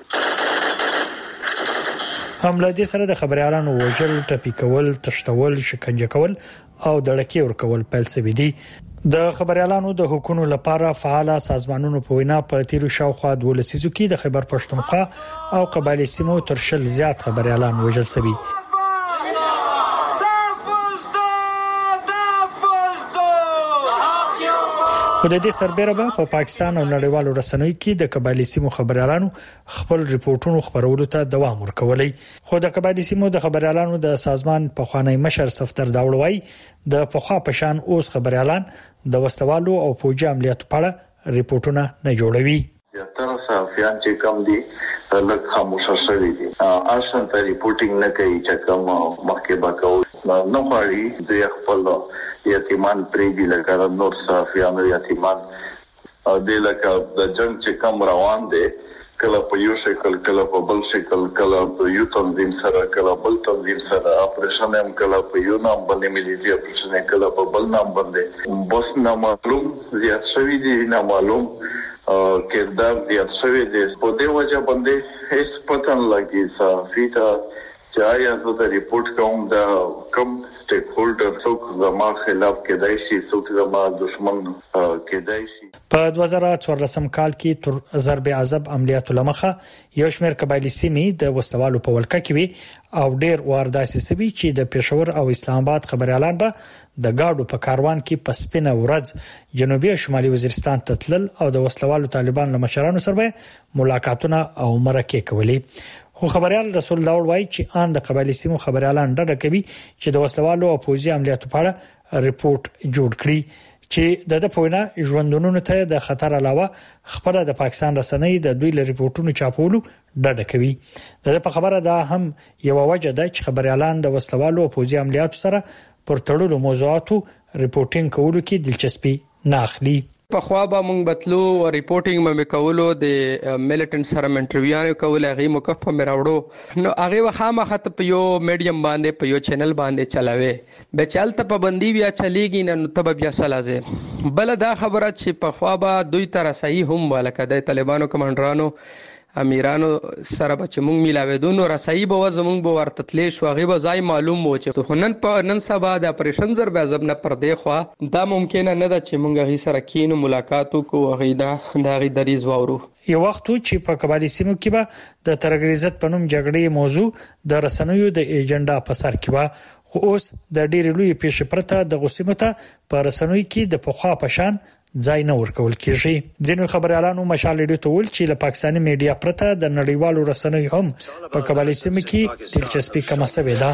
حمله دي سره د خبريالانو وژل، ټپي کول، تشتول، شکنجه کول او دړکې ورکول پیل شوي دي. د خبريالانو د حقوقو لپاره فعال سازمانونو په وینا په تیرو شاوخوا د ولسیزو کې د خیبر پښتونخوا او قبایلی سیمو تر شل زیات خبريالان وژل شوي. خو د دې سربېره په پا پاکستان او نړیوالو رسنیو کې د قبایلی سیمو خبريالانو خپل ریپورتونو خبرولو ته دوام ورکولای. خو د قبایلی سیمو د خبريالانو د سازمان په خوانی مشر صفتر داوړوي د پخوا پشان اوس خبريالان د وسلوالو او فوجي عملیاتو په اړه ریپورتونه نه جوړوي. زیاتره صحافیان چې کم دي لږ خاموش شوي دي، اصلا ته ریپورتینګ نه کوي چې کوم مخکې باکو نه غواړي د خپل یتیمان پریږدي لکه نور صحافیان یتیمان د لکه د جنگ چې کم روان دي کله په یو شکل کله په بل شکل کله په یو تنظیم سره کله بل تنظیم سره اپریشن هم کله په یو نام باندې ملي اپریشن کله په بل نام باندې بس نه معلوم زیات شوی دي، نه معلوم کردار زیات شوی دي. په دې وجه باندې هیڅ پته نه لګي صحافي ته چې آیا زه د ریپورت کوم د کم سټیک هولډر څوک زما خلاف کېدای شي څوک زما دشمن کېدای شي. په دوه زره څوارلسم کال کې تر ضرب عذاب عملیاتو لمخه یو شمېر قبایلی سیمې د وسلوالو په ولکه کې وي او ډېر وارداسي سوي چې د پېښور او اسلام آباد خبريالان به د گاډو په کاروان کې په سپینه ورځ جنوبي او شمالي وزیرستان ته تلل او د وسلوالو طالبان له مشرانو سره ملاقاتونه او مرکې کولې. خو خبريال رسول داوړ وایي چې ان د قبایلی سیمو خبريالان ډډه کوي چې د وسلوالو او فوجي عملیاتو په اړه ریپورت جوړ کړي چې د د پوینا ژوندونونو ته د خطر علاوه خبره د پاکستان رسنۍ د دوی له ریپورتونو چاپولو ډډه کوي. د په خبره دا هم یو وجه ده چې خبريالان د وسلوالو او فوجي عملیاتو سره پر تړلو موضوعاتو ریپورتینګ کولو کې دلچسپي نه اخلي. په خوا به مونږ بتلو او ریپورتینګ مې کولو د میلیټنټ سره انټرویو کول هغه مکف په مراوړو نو هغه وخامه خط په یو میډیم باندې په یو چینل باندې چلاوي به چلته پابندي بیا چلیږي نو ته بیا سلازه بل دا خبره چې په خوا به دوی تر صحیح هم ولکه د طالبانو کمانډرانو امیرانو سره به چې مونږ میلاوېدو نو رسایي به زمونږ به ورته تلې شو هغه به ځای معلوم و چې نن په نن سبا د اپریشن زر به ځب نه پردې خو دا ممکن نه ده چې مونږ هغه سره کینو ملاقات وکړو هغه دا د هغه دریز وورو. یو وخت چې په قبایلی سیمو کې به د ترګریزت په نوم جګړې موضوع د رسنیو د ایجنډا په سر کې و خو اوس د ډېر لوی پیښې پرته د غوسیمو ته په رسنیو کې د پخوا پشان ځای نه ورکول کیږي. ځینو خبريالانو مشال لري ته ول چې له پاکستاني میډیا پرته د نړیوالو رسنیو هم په قبایلی سیمو کې دلچسپي کم شوې ده.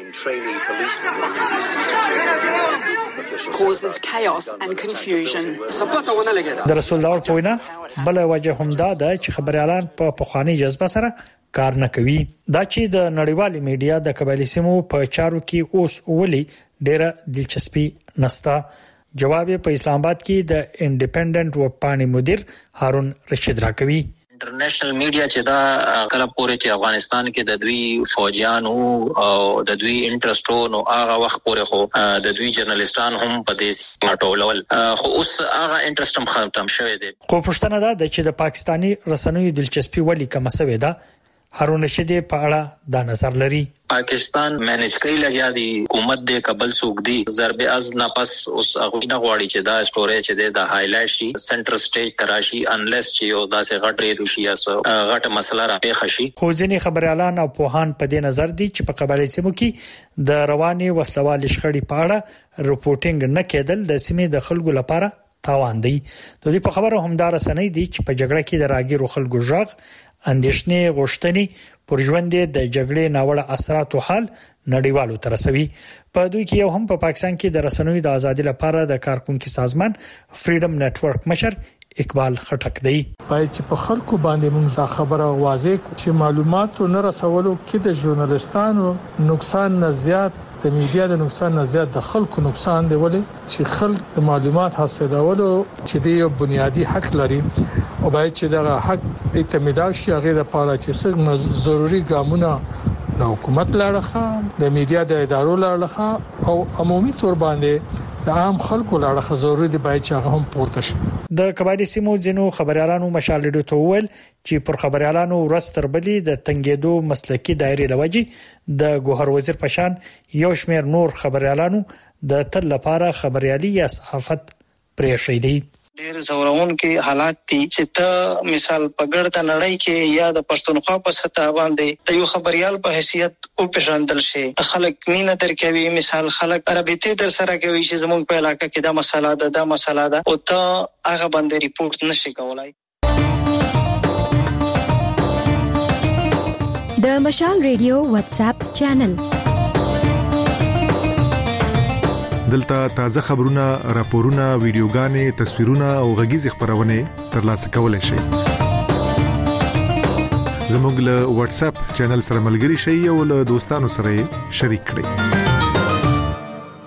causes chaos and confusion. د رسول الله په وینا بل وجه هم دا ده چې خبريالان په پخوانی جذبه سره کار نه کوي. دا چې د نړیوالي میډیا د قبایلی سیمو په چارو کې اوس ولي ډېره دلچسپي نستا. جواب په اسلام آباد کې د انډیپندنت وپانی مدیر هارون رشید راکوي. انټرنیشنل میډیا چې دا کله پورې چې افغانستان کې د دوی فوجیان او د دوی انټرستو نو هغه وخت پورې خو د دوی جرنالستان هم په دې ماټولول خو اوس هغه انټرست هم ختم شوی دی. خو پښتنه ده چې د پاکستانی رسنیو دلچسپي ولې کم شوې ده. هارون رشید په اړه دا نظر لري. پاکستان مینج کوي لګیا دی حکومت د قبل سوګدي ضرب عزم نه پس اوس هغه نه غواړي چې دا سټوریج دی د هایلایټ شي سنټر سټیج تراشي انلیس چې یو داسې غټ ریډ شي یا غټ مسله را پیښ شي. خو ځینې خبريالان او پوهان په دې نظر دي چې په قبایلی سیمو کې د رواني وسلوال شخړې په اړه رپورټینګ نه کېدل د سیمې د خلکو لپاره تاوان دی. د دې په خبره همدار سنې دي چې په جګړه کې د راګیرو خلکو ژغ اندېشنې غوښتنې پر ژوند د جګړې ناوړه اثرات او حال نړیوالو تر رسوي. په دوی کې یو هم په پاکستان کې د رسنوي د ازادي لپاره د کارکونکو سازمان فریډم نتورک مشر اقبال خټک دی. پای چې په خلکو باندې موږ دا خبره واضح چې معلومات نه رسولو کې د ژورنالستانو نقصان نه زیات د میډیا د نقصان نه زیات د خلکو نقصان دی ولې چې خلک د معلومات حاصلولو چې دی یو بنیادی حق لري او باید چې دا حق اعتماد شي هغه د پاره چې څنګه ضروري ګامونه د حکومت لړخه د میډیا د ادارو لړخه او عمومي تور باندې د عام خلکو لړخه ضروري دی باید چې هغه هم پورته شي. د قبایلی سیمو جنو خبريالانو مشالډو ته ویل چې پر خبريالانو ورستر بلی د تنګېدو مسلکی دایره لوجي د ګوهر وزیر پشان یو شمیر نور خبريالانو د تل لپاره خبريالي یا صحافت پرې شي دي. ډېر زورون کې حالات دي چې ته مثال پګړ د نړۍ کې یا د پښتونخوا په سطح باندې ته یو خبريال په حیثیت او پېژندل شي خلک مینه درکوي مثال خلک رابطه در سره کوي چې زموږ په علاقې کې دا مسله ده دا مسله ده او ته هغه باندې ریپورت نشي کولای. د مشال ریډیو واتس اپ چینل دلته تازه خبرونه، راپورونه، ویډیوګانې، تصویرونه او غږیز خبرونه ترلاسه کولای شئ. زموږ له واتس اپ چینل سره ملګري شئ او له دوستانو سره شریک کړئ.